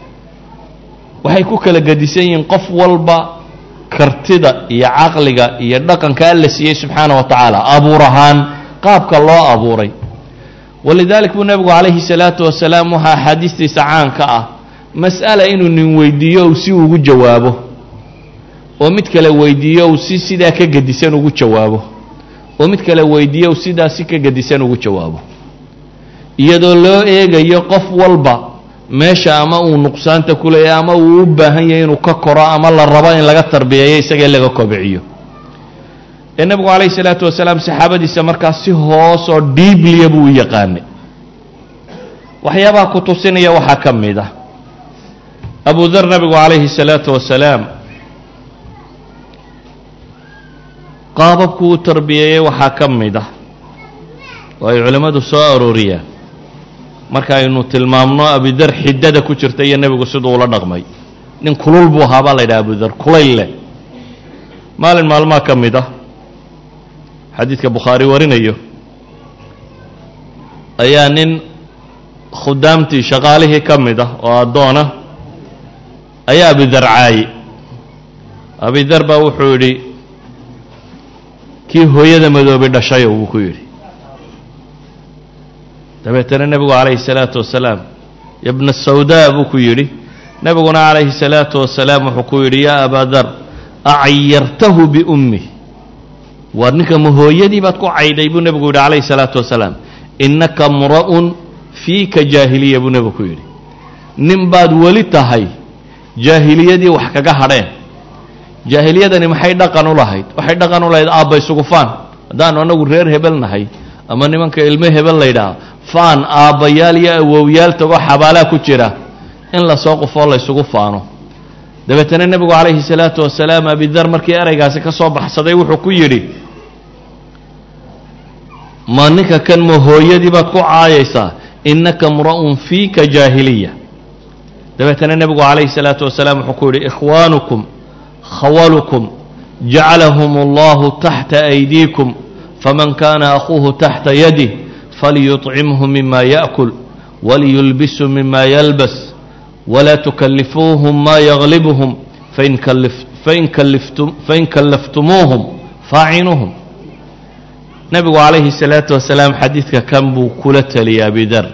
waxay ku kala gadisan yihiin qof walba kartida iyo caqliga iyo dhaqanka alla siiyey subxaana wa tacaala abuur ahaan qaabka loo abuuray walidalik buu nebigu calayhi salaatu wasalaam waxaa axaadiistiisa caanka ah mas'ala inuu nin weydiiyo uu si ugu jawaabo oo mid kale weydiiyo uu si sidaa ka gedisan ugu jawaabo oo mid kale weydiiyo uu sidaa si ka gedisan ugu jawaabo iyadoo loo eegayo qof walba meesha ama uu nuqsaanta ku leeyahay ama uu u baahan yahay inuu ka koro ama la rabo in laga tarbiyeeyo isagee laga kobciyo ee nebigu calayhi salaatu wasalaam saxaabadiisa markaas si hoos oo dhiibliya buu u yaqaanay waxyaabaha ku tusinaya waxaa ka mid ah abu dar nebigu calayhi salaatu wasalaam qaababku u tarbiyeeyey waxaa ka mid ah oo ay culimmadu soo arooriyaan marka aynu tilmaamno abidar xiddada ku jirta iyo nebigu siduu ula dhaqmay nin kulul buu ahaa baa la yidhaha abudar kulayl leh maalin maalmaha ka mid ah xadiidka bukhaari warinayo ayaa nin khudaamtii shaqaalihii ka mid ah oo addoona ayaa abidar caayi abidar baa wuxuu yidhi kii hooyada madoobe dhashayo buu ku yidhi dabeetana nebigu calayhi salaatu wasalaam yabna sawdaa buu ku yidhi nebiguna calayhi salaatu wasalaam wuxuu ku yidhi yaa abaa dar acyartahu biummih waar ninka ma hooyadii baad ku caydhay buu nebigu yidhi calayhi salaatu wasalaam innaka mra'un fiika jaahiliya buu nebigu ku yidhi nin baad weli tahay jaahiliyadii wax kaga hadheen jaahiliyadani maxay dhaqan u lahayd waxay dhaqan u lahayd aabba isugu faan haddaanu annagu reer hebel nahay ama nimanka ilmo hebel la yidhaaha faan aabbayaal iyo awowyaal tagoo xabaalaa ku jira in lasoo qufoo la ysugu faano dabeetana nebigu calayhi salaatu wasalaam abidar markii eraygaasi ka soo baxsaday wuxuu ku yidhi ma ninka kan ma hooyadii baad ku caayaysaa innaka mra'un fiika jaahiliya dabeetana nebigu calayhi salaatu wasalaam wuxuu ku yidhi ikhwaanukum khawalukum جعلهم الله تحت أيديكم فمن كان أخوه تحت يده فليطعمه مما يأكل وليلبسه مما يلبس ولا تكلفوهم ما يغلبهم فإن, كلف فإن, كلفتم فإن كلفتموهم فاعنوهم. نبي عليه الصلاة والسلام حديثك كم بكلة لي أبي ذر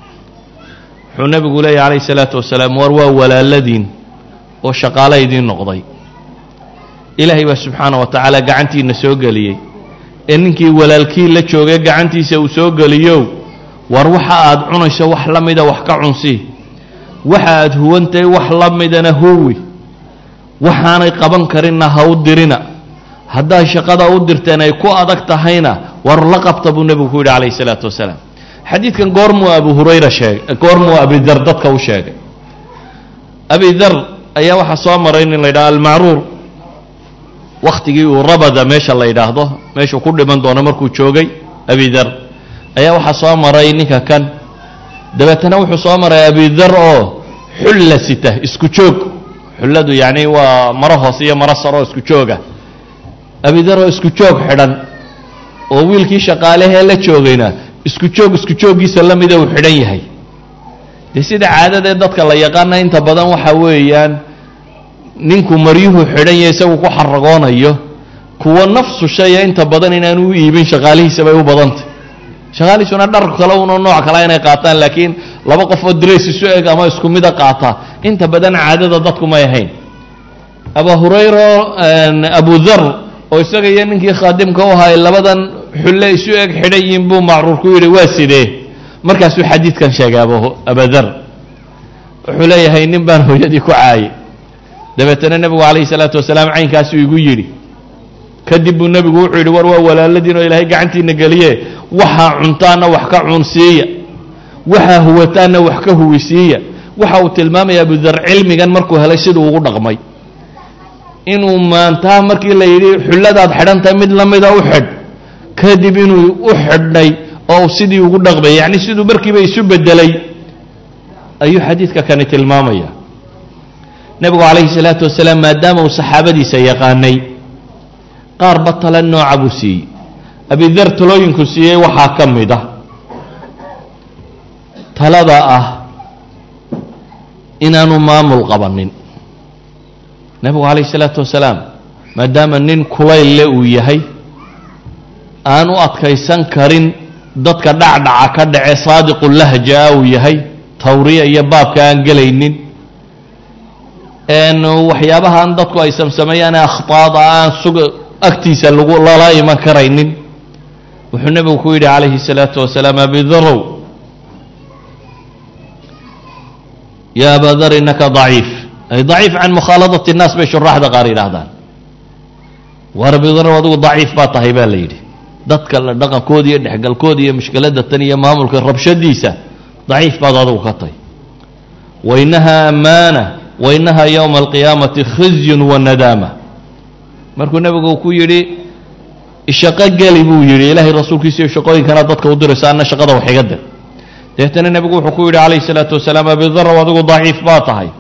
نبي لي عليه الصلاة والسلام وروا ولا الذين وشقال يدين نقضي إلهي سبحانه وتعالى قعنتي نسوق لي إنك ولا الكي لتشوق قعنتي سوسوق ليو وروحا أدعون يسوح لمدا وحكا عنسيه waxaad huwantay wax la midana hoowi waxaanay qaban karinna ha u dirina haddaa shaqada u dirteen ay ku adag tahayna war la qabta buu nebigu ku yidhi calayhi salaatu wasalaam. xadiidkan goormuu abu hurayra sheegay goormuu abi dar dadka u sheegay. abi dar ayaa waxaa soo maray nin la yidhaha almacruur wakhtigii uu rabada meesha la yidhaahdo meeshuu ku dhiman doono markuu joogay abi dar ayaa waxaa soo maray ninka kan dabeetana wuxuu soo maray abi dar oo xulla sita isku joog xulladu yacni waa maro hoos iyo maro saroo isku jooga abi dar oo isku joog xidhan oo wiilkii shaqaalehee la joogayna isku joog isku jooggiisa la mida uu xidhan yahay. dee sida caadadee dadka la yaqaana inta badan waxa weeyaan ninku maryuhu xidhan yahay isagu ku xaragoonayo kuwa nafsu shaya inta badan inaan u iibin shaqaalihiisa bay u badantay shaqaalihiisuna dhar kale una nooc kale inay qaataan laakiin laba qof oo dress isu eg ama isku mida qaata inta badan caadada dadku may ahayn. abu hurayra abu dhar oo isaga iyo ninkii khaadimka u ahaa labadan xulle isu eg xidhan yihiin buu macruur ku yidhi waa sidee markaasuu xadiidkan sheegay abu dhar wuxuu leeyahay nin baan hooyadii ku caayay dabeetana nebigu calayhi salaatu wasalaam caynkaasuu igu yidhi kadib buu nebigu wuxuu yidhi war waa walaaladiin oo ilaahay gacantiina geliye waxaa cuntaana wax ka cunsiiya waxaa huwataana wax ka huwisiiya. waxa uu tilmaamaya abu dar cilmigan markuu helay siduu ugu dhaqmay inuu maantaa markii la yidhi xulladaad xidhantahay mid la mida u xidh kadib inuu u xidhnay oo sidii ugu dhaqmay yacni siduu markiiba isu bedelay ayuu xadiidka kani tilmaamaya. nebigu calayhi salaatu wasalaam maadaama uu saxaabadiisa yaqaanay qaarba tale nooca buu siiyey. abi dar talooyinku siiyey waxaa ka mid ah talada ah inaanu maamul qabanin. nebigu calayhi salaatu wasalaam maadaama nin kulayle uu yahay aan u adkaysan karin dadka dhacdhaca ka dhace saadiqu lahja uu yahay tawriya iyo baabka aan gelaynin waxyaabahaan dadku ay samsameeyaan akhtaada aan suga agtiisa lagu lala iman karaynin wuxuu nebigu ku yidhi calayhi الsalaatu wasalaam abi darow ya aba dar inaka daciif ay daciif can mukhaaladati الnaas bay shuraaxda qaar yidhaahdaan war abi darow adigu daciif baa tahay baa la yidhi dadka la dhaqankooda iyo dhexgalkooda iyo mushkiladda tan iyo maamulka rabshadiisa daciif baad adigu ka tahay wainaha amaana wainaha yowma alqiyaamati khizyun wanadaama markuu nebigu ku yidhi shaqo geli buu yidhi ilaahay rasuulkiisa iyo shaqooyinkana dadka u diraysa anna shaqada wax iga dir deetana nebigu wuxuu ku yidhi calayhi salaatu wasalaam abi darow adigu daciif baa tahay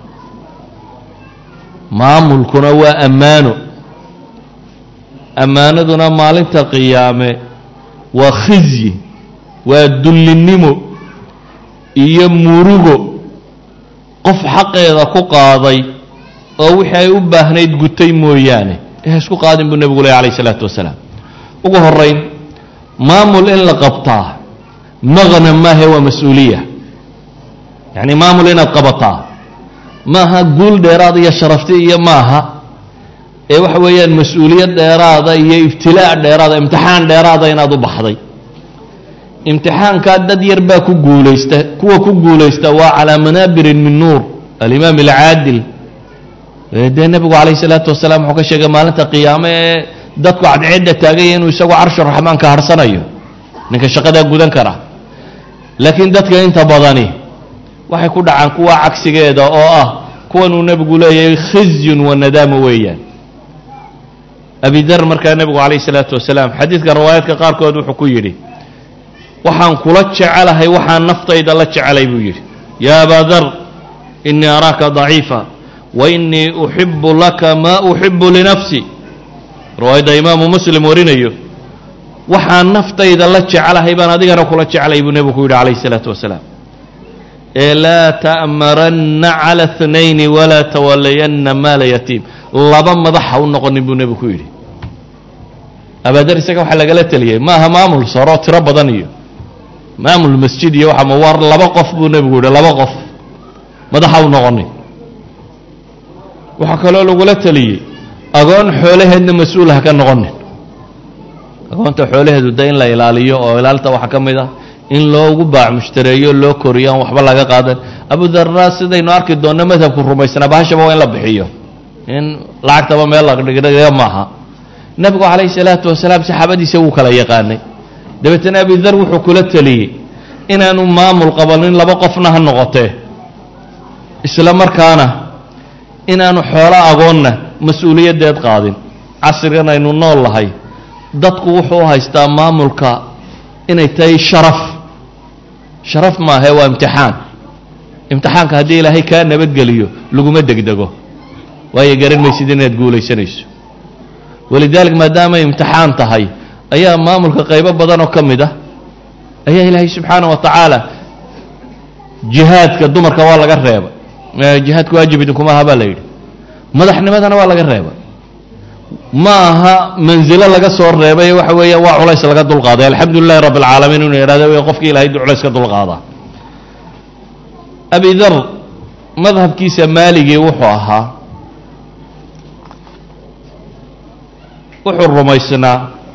maamulkuna waa ammaano ammaanaduna maalinta qiyaame waa khizyi waa dullinnimo iyo murugo qof xaqeeda ku qaaday oo wixii ay u baahnayd gutay mooyaane ee isku qaadin buu nebigu leeyahay calayhi salaatu wasalaam. ugu horayn maamul in la qabtaa maqnam maahe waa mas-uuliya yacni maamul inaad qabataa maaha guul dheeraad iyo sharafti iyo maaha ee waxa weeyaan mas-uuliyad dheeraada iyo ibtilaa dheeraada imtixaan dheeraada inaad u baxday. imtixaankaa dad yar baa ku guulaysta kuwa ku guulaysta waa calaa manaabirin min nuur alimaam alcaadil dee nebigu calayhi salaatu wasalaam wuxuu ka sheegay maalinta qiyaame ee dadku cadceedda taagaya inuu isagu carshu raxmaanka harsanayo ninka shaqadaa gudan kara laakiin dadka inta badani waxay ku dhacaan kuwa cagsigeeda oo ah kuwanuu nebigu leeyahay khizyun wa nadaama weeyaan. abi dar markaa nebigu calayhi salaatu wasalaam xadiidka riwaayaadka qaarkood wuxuu ku yidhi waxaan kula jecelahay waxaan naftayda la jecelay buu yidhi yaa abaa dar inii araaka daciifa wa inii uxibu laka maa uxibu linafsi riwaayadda imaamu muslim warinayo waxaan naftayda la jecelahay baan adigana kula jecelay buu nebigu ku yidhi calayhi salaatu wasalaam ee laa ta'maranna cala اthnayni walaa tawallayanna maala yatiim laba madaxa u noqonin buu nebigu ku yidhi abaadar isaga waxaa lagala teliyey maaha maamul saro tiro badan iyo maamul masjid iyo waxa ma war laba qof buu nebigu yidhi laba qof madaxa u noqonin waxaa kaloo lagula teliyey agoon xoolaheedna mas-uul ha ka noqonin agoonta xoolaheedu da in la ilaaliyo oo ilaalinta waxaa ka mid ah in loogu baac mushtareeyo loo koriyo aan waxba laga qaadan abudarra sidaynu arki doonno madhabku rumaysnaa bahashaba waa in la bixiyo in lacagtaba meel la dhigdhiga maaha nebigu calayhi salaatu wasalaam saxaabadiisa wuu kala yaqaanay dabeetana abidar wuxuu kula teliyey inaanu maamul qabanin laba qofna ha noqotee isla markaana inaanu xoolo agoonna mas-uuliyaddeed qaadin casrigan aynu nool lahay dadku wuxuu haystaa maamulka inay tahay sharaf sharaf maahe waa imtixaan imtixaanka haddii ilaahay kaa nabadgeliyo laguma degdego waayo garan maysid inaad guulaysanayso walidaalik maadaamay imtixaan tahay ayaa maamulka qaybo badan oo ka mid ah ayaa ilaahay subxaana wa tacaala jihaadka dumarka waa laga reebay jihaadka waajib idinkuma aha baa la yidhi madaxnimadana waa laga reebay ma aha manzilo laga soo reebay waxa weeya waa culays laga dulqaaday alxamdulilahi rabbi alcaalamiin inuu yidhahdo way qofkii ilaahay culays ka dulqaadaa abi dar madhabkiisa maaligii wuxuu ahaa wuxuu rumaysnaa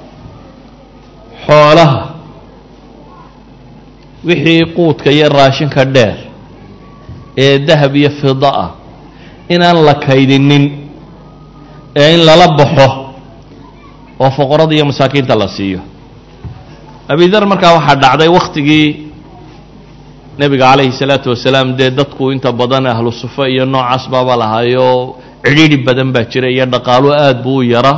xoolaha wixii quudka iyo raashinka dheer ee dahab iyo fida ah inaan la kaydinin ee in lala baxo oo fuqarada iyo masaakiinta la siiyo abidar markaa waxaa dhacday wakhtigii nebiga calayhi salaatu wasalaam dee dadku inta badan ahlu sufa iyo noocaas baaba lahaayo cidhiidhi badan baa jira iyo dhaqaalo aad buu u yara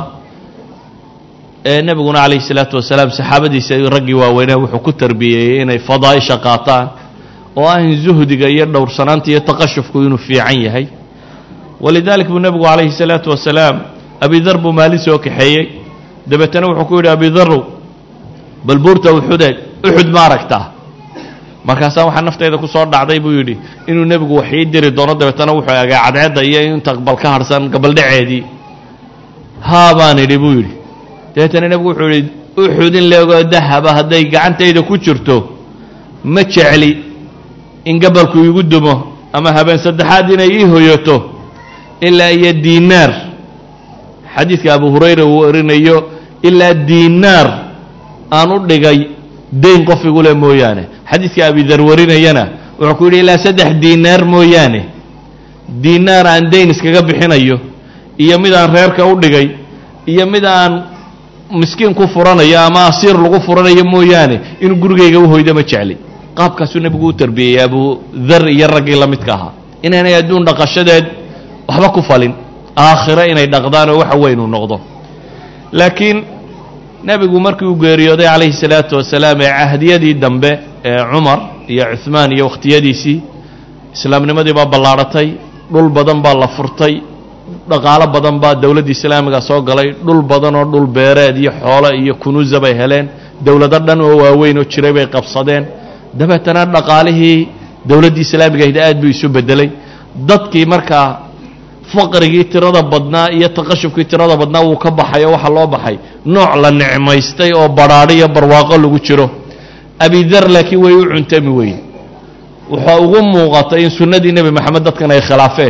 ee nebiguna calayhi salaatu wasalaam saxaabadiisa raggii waaweynaa wuxuu ku tarbiyeeyey inay fadaa'isha qaataan oo ah in zuhdiga iyo dhowrsanaanta iyo taqashufku inuu fiican yahay walidalik buu nebigu calayhi salaatu wasalaam abidar buu maalin soo kaxeeyey dabeetana wuxuu ku yidhi abidarow bal buurta uxudeeg uxud ma aragtaa markaasaa waxaa naftayda ku soo dhacday buu yidhi inuu nebigu wax ii diri doono dabeetana wuxuu eegay cadceedda iyo inta bal ka harhsan gabaldhaceedii haa baan idhi buu yidhi dabeetana nebigu wuxuu yidhi uxud in leegoo dahaba hadday gacantayda ku jirto ma jecli in gabalku iigu dumo ama habeen saddexaad inay ii hoyato ilaa iyo diinaar xadiidka abu hurayra uu warinayo ilaa diinaar aan u dhigay dayn qof igu leh mooyaane xadiidka abidar warinayana wuxuu ku yidhi ilaa saddex diinaar mooyaane diinaar aan dayn iskaga bixinayo iyo mid aan reerka u dhigay iyo mid aan miskiin ku furanayo ama asiir lagu furanayo mooyaane inuu gurigayga u hoydo ma jecli qaabkaasuu nebigu u tarbiyeyey abu dar iyo raggii la midka ahaa inaanay adduun dhaqashadeed waxba ku falin aakhiro inay dhaqdaan oo waxa weyn uu noqdo laakiin nebigu markii uu geeriyooday calayhi salaatu wasalaam ee cahdiyadii dambe ee cumar iyo cuhmaan iyo wakhtiyadiisii islaamnimadii baa ballaadhatay dhul badan baa la furtay dhaqaalo badan baa dowladda islaamiga soo galay dhul badan oo dhul beereed iyo xoolo iyo kunuusa bay heleen dowlado dhan oo waaweyn oo jiray bay qabsadeen dabeetana dhaqaalihii dowladdii islaamiga ahayd aad buu isu beddelay dadkii markaa faqrigii tirada badnaa iyo taqashufkii tirada badnaa wuu ka baxay oo waxaa loo baxay nooc la nicmaystay oo badhaadho iyo barwaaqo lagu jiro abidar laakiin way u cuntami weyn waxaa ugu muuqatay in sunnadii nebi maxamed dadkan ay khilaafeen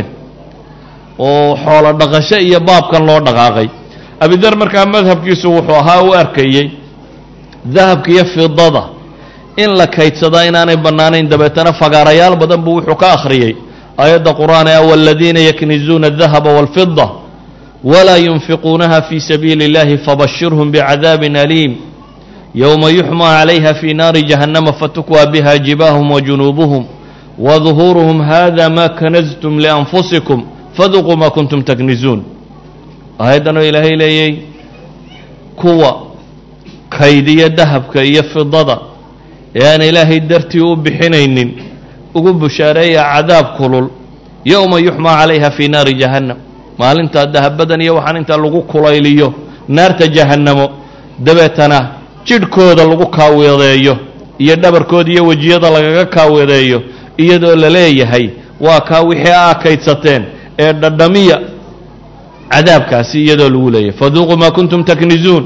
oo xoolo dhaqasho iyo baabkan loo dhaqaaqay abidar markaa madhabkiisu wuxuu ahaa u arkayey dahabka iyo fidada in la kaydsadaa inaanay bannaanayn dabeetana fagaarayaal badan buu wuxuu ka akhriyey aayadda qur'aan ee waladiina yaknizuuna adahaba waalfida walaa yunfiquunaha fii sabiili اllahi fabashirhum bicadaabin aliim yowma yuxmaa calayha fii naari jahannama fatukwaa biha jibaahum wajunuubuhum waduhuuruhum hada ma kanaztum lianfusikum faduquu ma kuntum taknizuun aayaddan oo ilaahay leeyay kuwa kaydiya dahabka iyo fidada ee aan ilaahay dartii u bixinaynin ugu bushaareeya cadaab kulul yowma yuxmaa calayha fii naari jahannam maalintaa dahabadan iyo waxaan intaa lagu kulayliyo naarta jahannamo dabeetana jidhkooda lagu kaaweedeeyo iyo dhabarkooda iyo wejiyada lagaga kaaweedeeyo iyadoo la leeyahay waa kaa wixii aa kaydsateen ee dhadhamiya cadaabkaasi iyadoo lagu leeyahay faduuquu maa kuntum taknizuun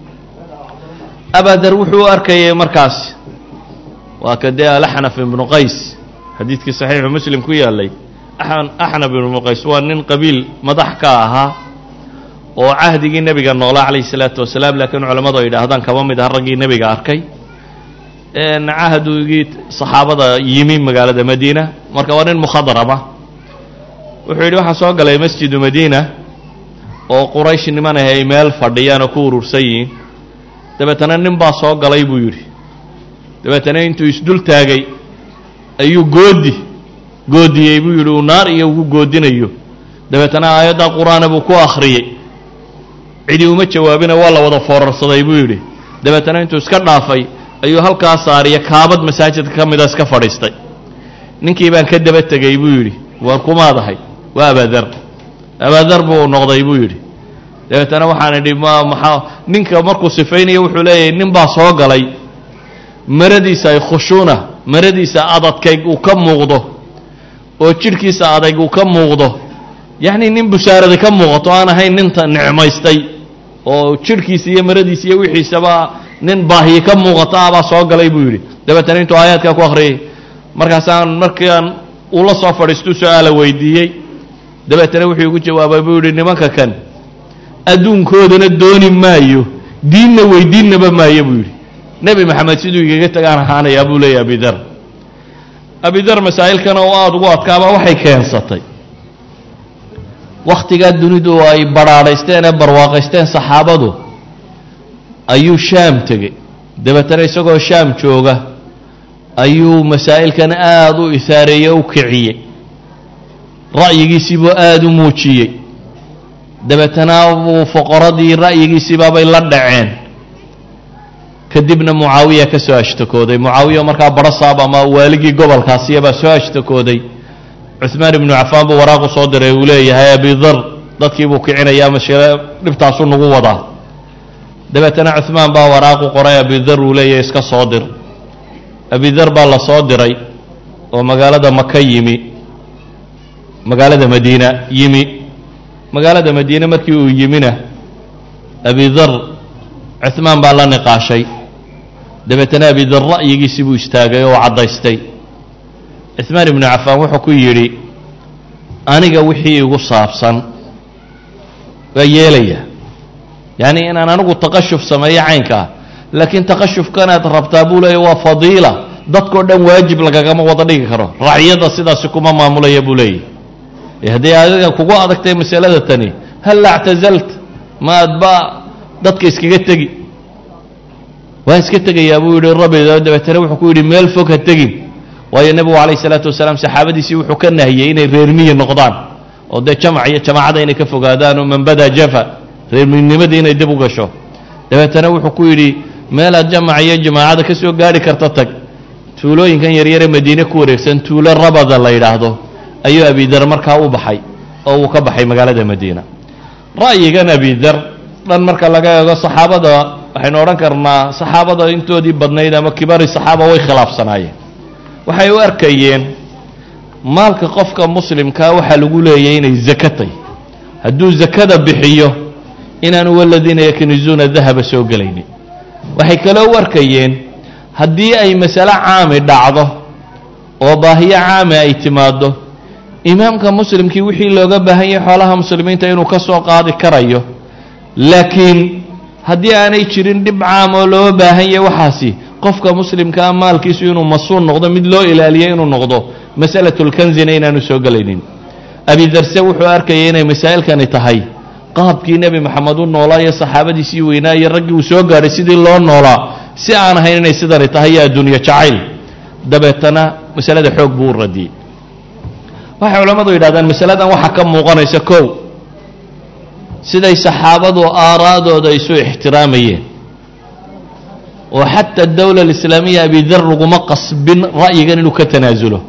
abadar wuxuu u arkayay markaas waa ka dee alaxnaf ibnu qays xadiidkii saxiixu muslim ku yaallay axnaf ibnu qays waa nin qabiil madax ka ahaa oo cahdigii nebiga noolaa calayhi salaatu wasalaam laakiin culammadu ay yidhaahdaan kaba mid ah raggii nebiga arkay cahdigii saxaabada yimi magaalada madiina marka waa nin mukhadrama wuxuu yidhi waxaa soo galay masjidu madiina oo quraysh niman ah ay meel fadhiyaan oo ku urursan yihiin dabeetana nin baa soo galay buu yidhi dabeetana intuu isdul taagay ayuu goodi goodiyey buu yidhi uu naar iyo ugu goodinayo dabeetana aayadda qur-aana buu ku akhriyey cidi uma jawaabina waa la wada foorarsaday buu yidhi dabeetana intuu iska dhaafay ayuu halkaa saariya kaabad masaajidka ka mida iska fadhiistay ninkii baan ka daba tegey buu yidhi waan kumaadahay waa abadar abadar buu noqday buu yidhi dabeetana waxaan idhi ma maxaa ninka markuu sifaynayo wuxuu leeyahay nin baa soo galay maradiisa ay khushuuna maradiisa adadkayg uu ka muuqdo oo jidhkiisa adayg uu ka muuqdo yacni nin bushaarada ka muuqato aan ahayn ninta nicmaystay oo jidhkiisa iyo maradiisa iyo wixiisaba nin baahiye ka muuqata abaa soo galay buu yidhi dabeetana intuu aayaadkaa ku akhriyey markaasaan markaan ula soo fadhiistuu su-aala weydiiyey dabeetana wuxuu igu jawaabay buu yidhi nimanka kan adduunkoodana dooni maayo diinna weydiinnaba maayo buu yidhi nebi maxamed siduu igaga tagaan ahaanayaa buu leeyahy abidar abidar masaa'ilkan oo aada ugu adkaaba waxay keensatay wakhtigaa dunidu ay badhaadhaysteen ee barwaaqaysteen saxaabadu ayuu shaam tegey dabeetana isagoo shaam jooga ayuu masaa'ilkan aada u isaareeyey u kiciyey ra'yigiisii buu aada u muujiyey dabeetana uu foqoradii ra'yigiisiibaabay la dhaceen kadibna mucaawiya ka soo ashtakooday mucaawiya markaa barasaab ama waaligii gobolkaasiyabaa soo ashtakooday cuhmaan ibnu cafaan buu waraaqu soo diray uu leeyahay abidar dadkii buu kicinayaa mashile dhibtaasuu nagu wadaa dabeetana cuhmaan baa waraaqu qoray abidar uu leeyahay iska soo dir abidar baa la soo diray oo magaalada maka yimi magaalada madiina yimi magaalada madiine markii uu yimina abidar cuhmaan baa la niqaashay dabeetana abidar ra'yigiisii buu istaagay oo caddaystay cuhmaan ibnu cafaan wuxuu ku yidhi aniga wixii igu saabsan waa yeelaya yacni inaan anigu taqashuf sameeyo caynka ah laakiin taqashufkanaad rabtaa buu leeyahy waa fadiila dadkao dhan waajib lagagama wada dhigi karo racyada sidaasi kuma maamulaya buu leeyahy e haddii adiga kugu adagtay masalada tani halla actazalt ma adba dadka iskaga tegi waan iska tegayaa buu yidhi rabbi dabeetana wuxuu ku yidhi meel fog ha tegin waayo nebigu calayhi salaatu wasalaam saxaabadiisii wuxuu ka nahiyey inay reermiyi noqdaan oo dee jamac iyo jamaacada inay ka fogaadaan oo man badaa jafa reermiynimadii inay dib u gasho dabeetana wuxuu ku yidhi meelaad jamac iyo jamaacada ka soo gaari karta tag tuulooyinkan yaryare madiine ku wareegsan tuulo rabada la yidhaahdo ayuu abidar markaa u baxay oo uu ka baxay magaalada madiina ra'yigan abidar dhan marka laga eego saxaabada waxaynu odhan karnaa saxaabada intoodii badnayd ama kibaari saxaaba way khilaafsanaayeen waxay u arkayeen maalka qofka muslimkaa waxaa lagu leeyahay inay zakatay hadduu zakada bixiyo inaanu waladiina yaknizuuna dahaba soo gelaynin waxay kaloo u arkayeen haddii ay masale caami dhacdo oo baahiyo caami ay timaaddo imaamka muslimkii wixii looga baahan yahay xoolaha muslimiinta inuu ka soo qaadi karayo laakiin haddii aanay jirin dhib caam oo loo baahan yahay waxaasi qofka muslimkaa maalkiisu inuu masuun noqdo mid loo ilaaliyo inuu noqdo masalatlkanzina inaanu soo gelaynin abidarse wuxuu arkayay inay masaa'ilkani tahay qaabkii nebi maxamed u noolaa iyo saxaabadiisii weynaa iyo raggii uu soo gaadhay sidii loo noolaa si aan ahayn inay sidani tahay iyo adduunyo jacayl dabeetana masalada xoog buu u radiyey waxay culammadu yidhahdaan masaladan waxaa ka muuqanaysa kow siday saxaabadu aaraadooda isu ixtiraamayeen oo xataa dawla alislaamiya abidar laguma qasbin ra'yigan inuu ka tanaasulo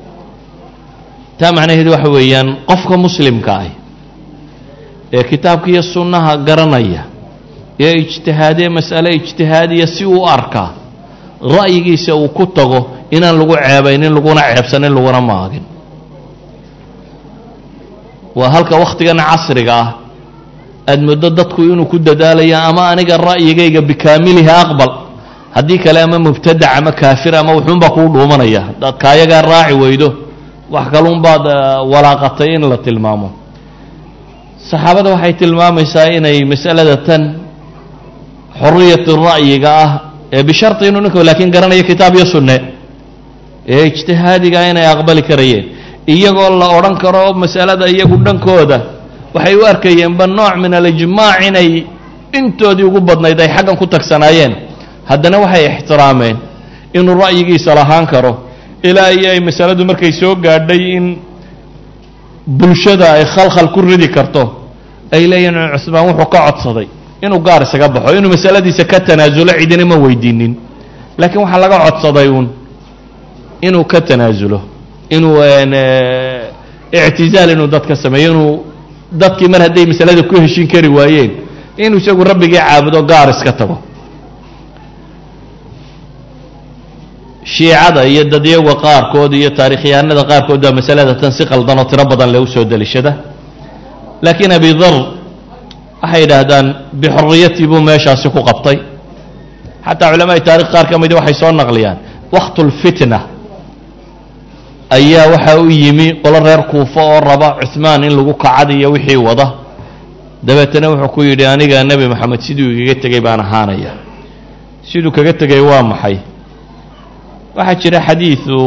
taa macnaheedu waxa weeyaan qofka muslimka ah ee kitaabka iyo sunnaha garanaya ee ijtihaadee mas'ale ijtihaadiya si uu arkaa ra'yigiisa uu ku tago inaan lagu ceebaynin laguna ceebsanin laguna maagin waa halka wakhtigan casriga ah aad muddo dadku inuu ku dadaalayo ama aniga ra'yigayga bikaamiliha aqbal haddii kale ama mubtadac ama kaafir ama wuxuunbaa kuu dhuumanaya hadaad kaayagaa raaci weydo wax kaluunbaad walaaqatay in la tilmaamo saxaabada waxay tilmaamaysaa inay mas'alada tan xorriyat ra'yiga ah ee bisharti inuu ninku laakiin garanayo kitaab iyo sunne ee ijtihaadiga inay aqbali karayeen iyagoo la odhan karo mas'alada iyagu dhankooda waxay u arkayeenba nooc min alijmaac inay intoodii ugu badnayd ay xaggan ku tagsanaayeen haddana waxay ixtiraameen inuu ra'yigiisa lahaan karo ilaa iyo ay masaladu markay soo gaadhay in bulshada ay khalkhal ku ridi karto ay leeyihiin cusmaan wuxuu ka codsaday inuu gaar isaga baxo inuu masaladiisa ka tanaasulo cidina ma weydiinin laakiin waxaa laga codsaday uun inuu ka tanaasulo inuu ictizaal inuu dadka sameeyo inuu dadkii mar hadday masalada ku heshin kari waayeen inuu isagu rabbigii caabudo gaar iska tago shiicada iyo dadyaga qaarkood iyo taarikhyahanada qaarkood baa masalada tan si qaldan oo tiro badan le u soo delishada laakiin abi dar waxay yidhaahdaan bixorriyatii buu meeshaasi ku qabtay xataa culamada taarikh qaar ka mida waxay soo naqliyaan waqtulfitna ayaa waxaa u yimi qolo reer kuufa oo raba cuhmaan in lagu kacad iyo wixii wada dabeetana wuxuu ku yidhi aniga nebi moxamed siduu igaga tegey baan ahaanaya siduu kaga tegay waa maxay waxaa jira xadiidu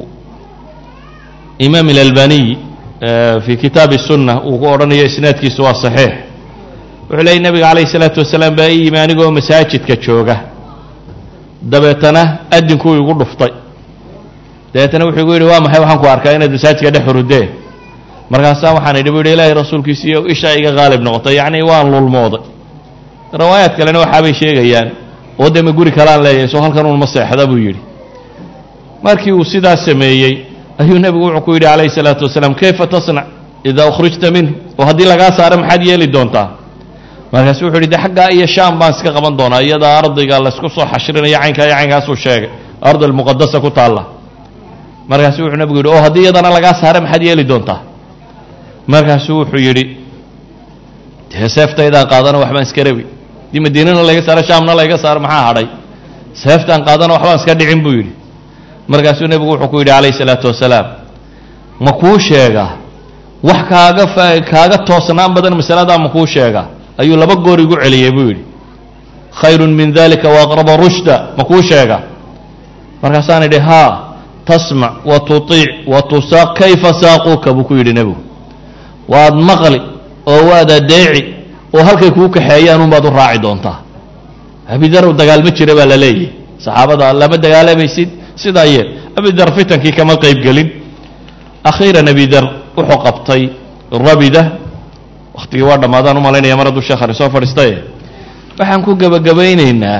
imaam اlalbaniy fii kitaabi الsunna uu ku odhanayo isnaadkiisu waa saxiix wuxuu leeyay nebiga calayh الsalaatu wasalaam baa ii yimi anigoo masaajidka jooga dabeetana adinkuu igu dhuftay dabeetana wuxuu igu yidhi waa maxay waxaan ku arkaa inaad masaajidka dhex hurudee markaasaa waxaan idhi bu yidhi ilaahay rasuulkiisa iyo ishaa iga qaalib noqotay yacni waan lulmooday riwaayaad kalena waxaabay sheegayaan oo dee ma guri kalaan leeyahay soo halkan uun ma seexda buu yidhi markii uu sidaa sameeyey ayuu nebigu wuxuu ku yidhi calayhi salaatu wasalaam kayfa tasnac idaa ukhrijta minhu oo haddii lagaa saaro maxaad yeeli doontaa markaasu wuxuu yidhi de xaggaa iyo shaam baan iska qaban doonaa iyadaa ardayga laysku soo xashrinayo caynkaa iyo caynkaasuu sheegay ard almuqadasa ku taalla markaasuu wuxuu nebigu yidhi oo haddii iyadana lagaa saaro maxaad yeeli doontaa markaasuu wuxuu yidhi dee seeftaydaan qaadana waxbaan iska rabi haddii madiinana layga saaro shaamna layga saaro maxaa hadhay seeftaan qaadana waxbaan iska dhicin buu yidhi markaasuu nebigu wuxuu ku yidhi calayhi salaatu wasalaam ma kuu sheegaa wax kaaga kaaga toosnaan badan masaladaa ma kuu sheegaa ayuu laba goor igu celiyey buu yidhi khayrun min dalika waaqraba rushda ma kuu sheegaa markaasaan idhi haa tasmac wa tuiic wa tusaaq kayfa saaquuka buu ku yidhi nebigu waad maqli oo waad adeeci oo halkay kuu kaxeeyaan unbaad u raaci doontaa abidarow dagaalma jira baa la leeyahy saxaabada lama dagaalamaysid sidaa yeel abidar fitankii kama qayb gelin akhiiran abidar wuxuu qabtay rabida wakhtigii waa dhammaadaan u malaynaya mar hadduu sheekhani soo fadhiistaye waxaan ku gebagabaynaynaa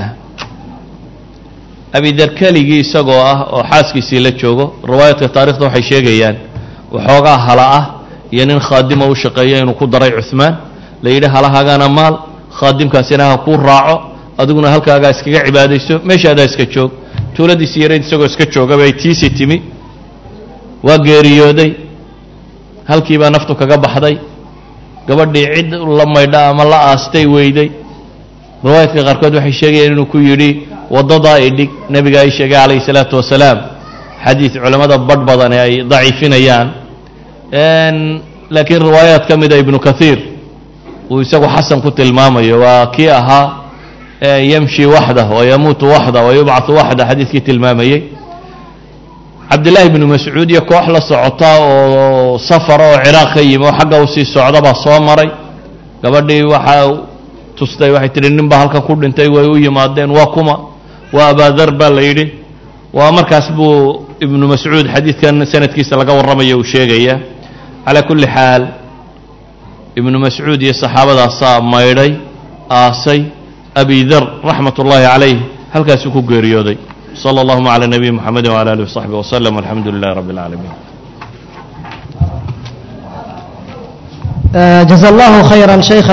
abidar keligii isagoo ah oo xaaskiisii la joogo riwaayaadka taarikhda waxay sheegayaan waxoogaa hala ah iyo nin khaadima u shaqeeya inuu ku daray cuhmaan la yidhi halahagana maal khaadimkaasina ha kuu raaco adiguna halkaagaa iskaga cibaadayso meeshaadaa iska joog tuuladiisi yarayd isagoo iska jooga bay tiisi timi waa geeriyooday halkii baa naftu kaga baxday gabadhii cid la maydha ama la aastay weyday riwaayadka qaarkood waxay sheegayeen inuu ku yidhi waddadaa idhig nebiga ay sheegay calayhi salaatu wasalaam xadiid culammada badh badan ee ay daciifinayaan laakiin riwaayaad ka mida ibnu kathiir uu isagu xasan ku tilmaamayo waa kii ahaa yamshi waxdah wayamuutu waxdah wayubcaثu waxdah xadiidkii tilmaamayey cabdillaahi bnu mascuud iyo koox la socota oo safara oo ciraaq ka yimi oo xagga u sii socda baa soo maray gabadhii waxaa tustay waxay tihi nin baa halkan ku dhintay way u yimaadeen waa kuma waa abaadar baa la yidhi waa markaas buu ibnu mascuud xadiidkan sanadkiisa laga warramaya uu sheegaya calaa kulli xaal ibnu mascuud iyo saxaabadaasaa maydhay aasay abi dar raxmat ullaahi calayh halkaasuu ku geeriyooday sala allahuma cala nabiyi muxamedi wala alihi wasaxbi waslem walxamdu lilahi rabbi اlcaalamiin jaza allahu khayra shaykhana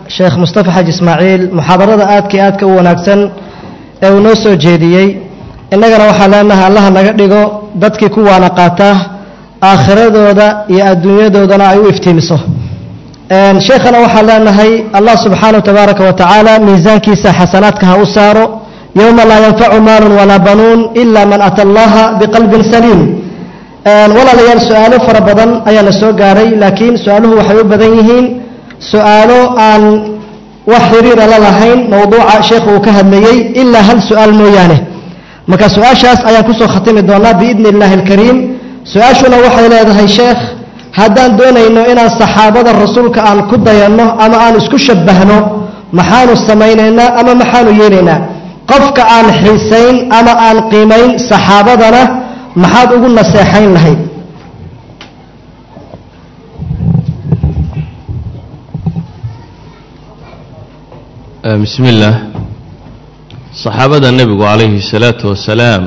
sheekh mustafa xaji ismaaciil muxaadarada aadkii aadka u wanaagsan ee uu noo soo jeediyey innagana waxaa leenahay allaha naga dhigo dadkii ku waana qaata aakhiradooda iyo adduunyadoodana ay u iftiimiso sheekhana waxaa leenahay allah subxaanahu tabaaraka wa tacaala miisaankiisa xasanaadka ha u saaro yowma laa yanfacu maalun walaa banuun ila man ata allaha biqalbin saliim walaalayaal su-aalo fara badan ayaa la soo gaaray laakiin su-aaluhu waxay u badan yihiin su-aalo aan wax xiriira la lahayn mowduuca sheekhu uu ka hadlayey ilaa hal su-aal mooyaane marka su-aashaas ayaan kusoo khatimi doonaa biidni illaahi alkariim su-aashuna waxay leedahay sheekh haddaan doonayno inaan saxaabada rasuulka aan ku dayanno ama aan isku shabbahno maxaanu samaynaynaa ama maxaanu yeelaynaa qofka aan xiisayn ama aan qiimayn saxaabadana maxaad ugu naseexayn lahayd bismi illaah saxaabada nebigu calayhi salaatu wasalaam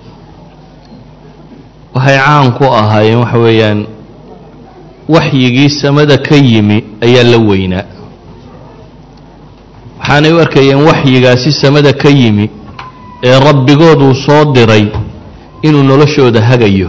waxay caan ku ahaayeen waxa weeyaan waxyigii samada ka yimi ayaa la weynaa waxaanay u arkayeen waxyigaasi samada ka yimi ee rabbigooduu soo diray inuu noloshooda hagayo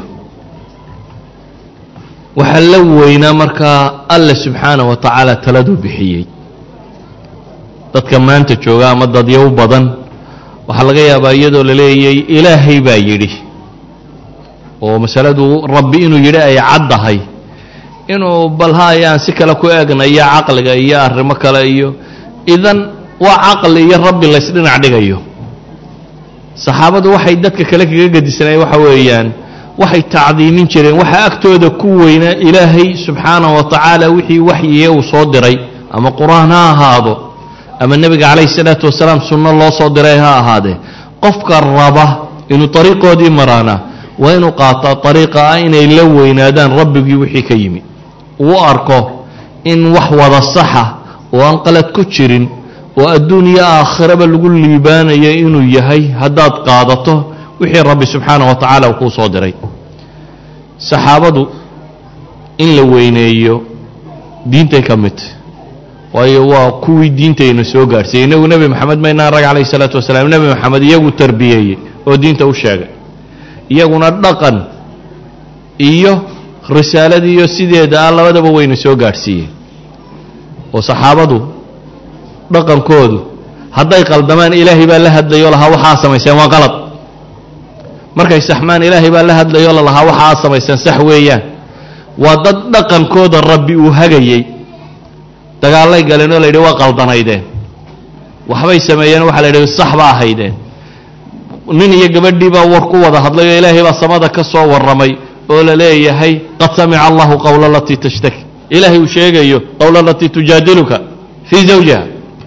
waxaa la weynaa markaa alle subxaanahu wa tacaala taladuu bixiyey dadka maanta jooga ama dadyow badan waxaa laga yaabaa iyadoo la leeyay ilaahay baa yidhi oo masaladu rabbi inuu yidhi ay caddahay inuu balha ayaan si kale ku eegnayo caqliga iyo arrimo kale iyo idan waa caqli iyo rabbi la isdhinac dhigayo saxaabadu waxay dadka kale kaga gedisanayeen waxa weeyaan waxay tacdiimin jireen waxa agtooda ku weynaa ilaahay subxaanahu wa tacaala wixii waxyiye uu soo diray ama qur-aan ha ahaado ama nebiga calayhi salaatu wasalaam sunno loo soo diray ha ahaadee qofka raba inuu ariiqoodii maraana waa inuu qaataa ariiqa ah inay la weynaadaan rabbigii wixii ka yimi uu arko in wax wada saxa oo aan qalad ku jirin oo adduun iyo aakhiraba lagu liibaanayo inuu yahay haddaad qaadato wixii rabbi subxaanahu wa tacaala uu kuu soo diray saxaabadu in la weyneeyo diintay ka mid waayo waa kuwii diintayna soo gaadhsiiyey inagu nebi maxamed maynaan rag calayhi salaatu wasalaam nebi maxamed iyagu tarbiyeeyey oo diinta u sheegay iyaguna dhaqan iyo risaaladiiyo sideeda ah labadaba wayna soo gaadhsiiyeen oo saxaabadu dhaqankoodu hadday qaldamaan ilaahay baa la hadlayoo lahaa waxaa samayseen waa qalad markay saxmaan ilaahay baa la hadlayoo lalahaa waxaa samayseen sax weeyaan waa dad dhaqankooda rabbi uu hagayey dagaallay galeen oo la yidhi waa qaldanaydeen waxbay sameeyeen waxa la yidhi sax ba ahaydeen nin iyo gabadhii baa war ku wada hadlay oo ilaahay baa samada ka soo warramay oo la leeyahay qad samica allahu qawla alatii tashtaki ilaahay uu sheegayo qawla alatii tujaadiluka fii zawjiha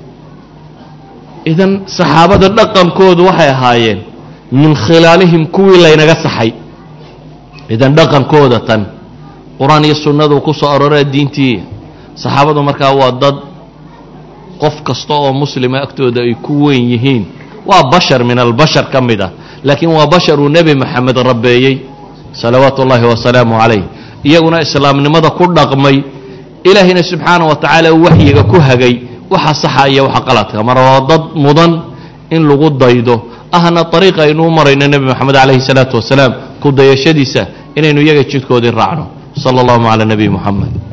idan saxaabada dhaqankoodu waxay ahaayeen min khilaalihim kuwii laynaga saxay idan dhaqankooda tan qur-aan iyo sunnadu ku soo aroora diintii saxaabadu markaa waa dad qof kasta oo muslima agtooda ay ku weyn yihiin waa bashar min albashar ka mid ah laakiin waa bashar uu nebi maxamed rabbeeyey salawaatu ullaahi wasalaamu calayh iyaguna islaamnimada ku dhaqmay ilaahayna subxaanahu wa tacaala uu waxyiga ku hagay waxa saxa iyo waxa qaladka mar waa dad mudan in lagu daydo ahna ariiqa aynu u marayno nebi maxamed calayhi salaatu wasalaam ku dayashadiisa inaynu iyaga jidkoodii raacno sala allahu cala nabiy muxamed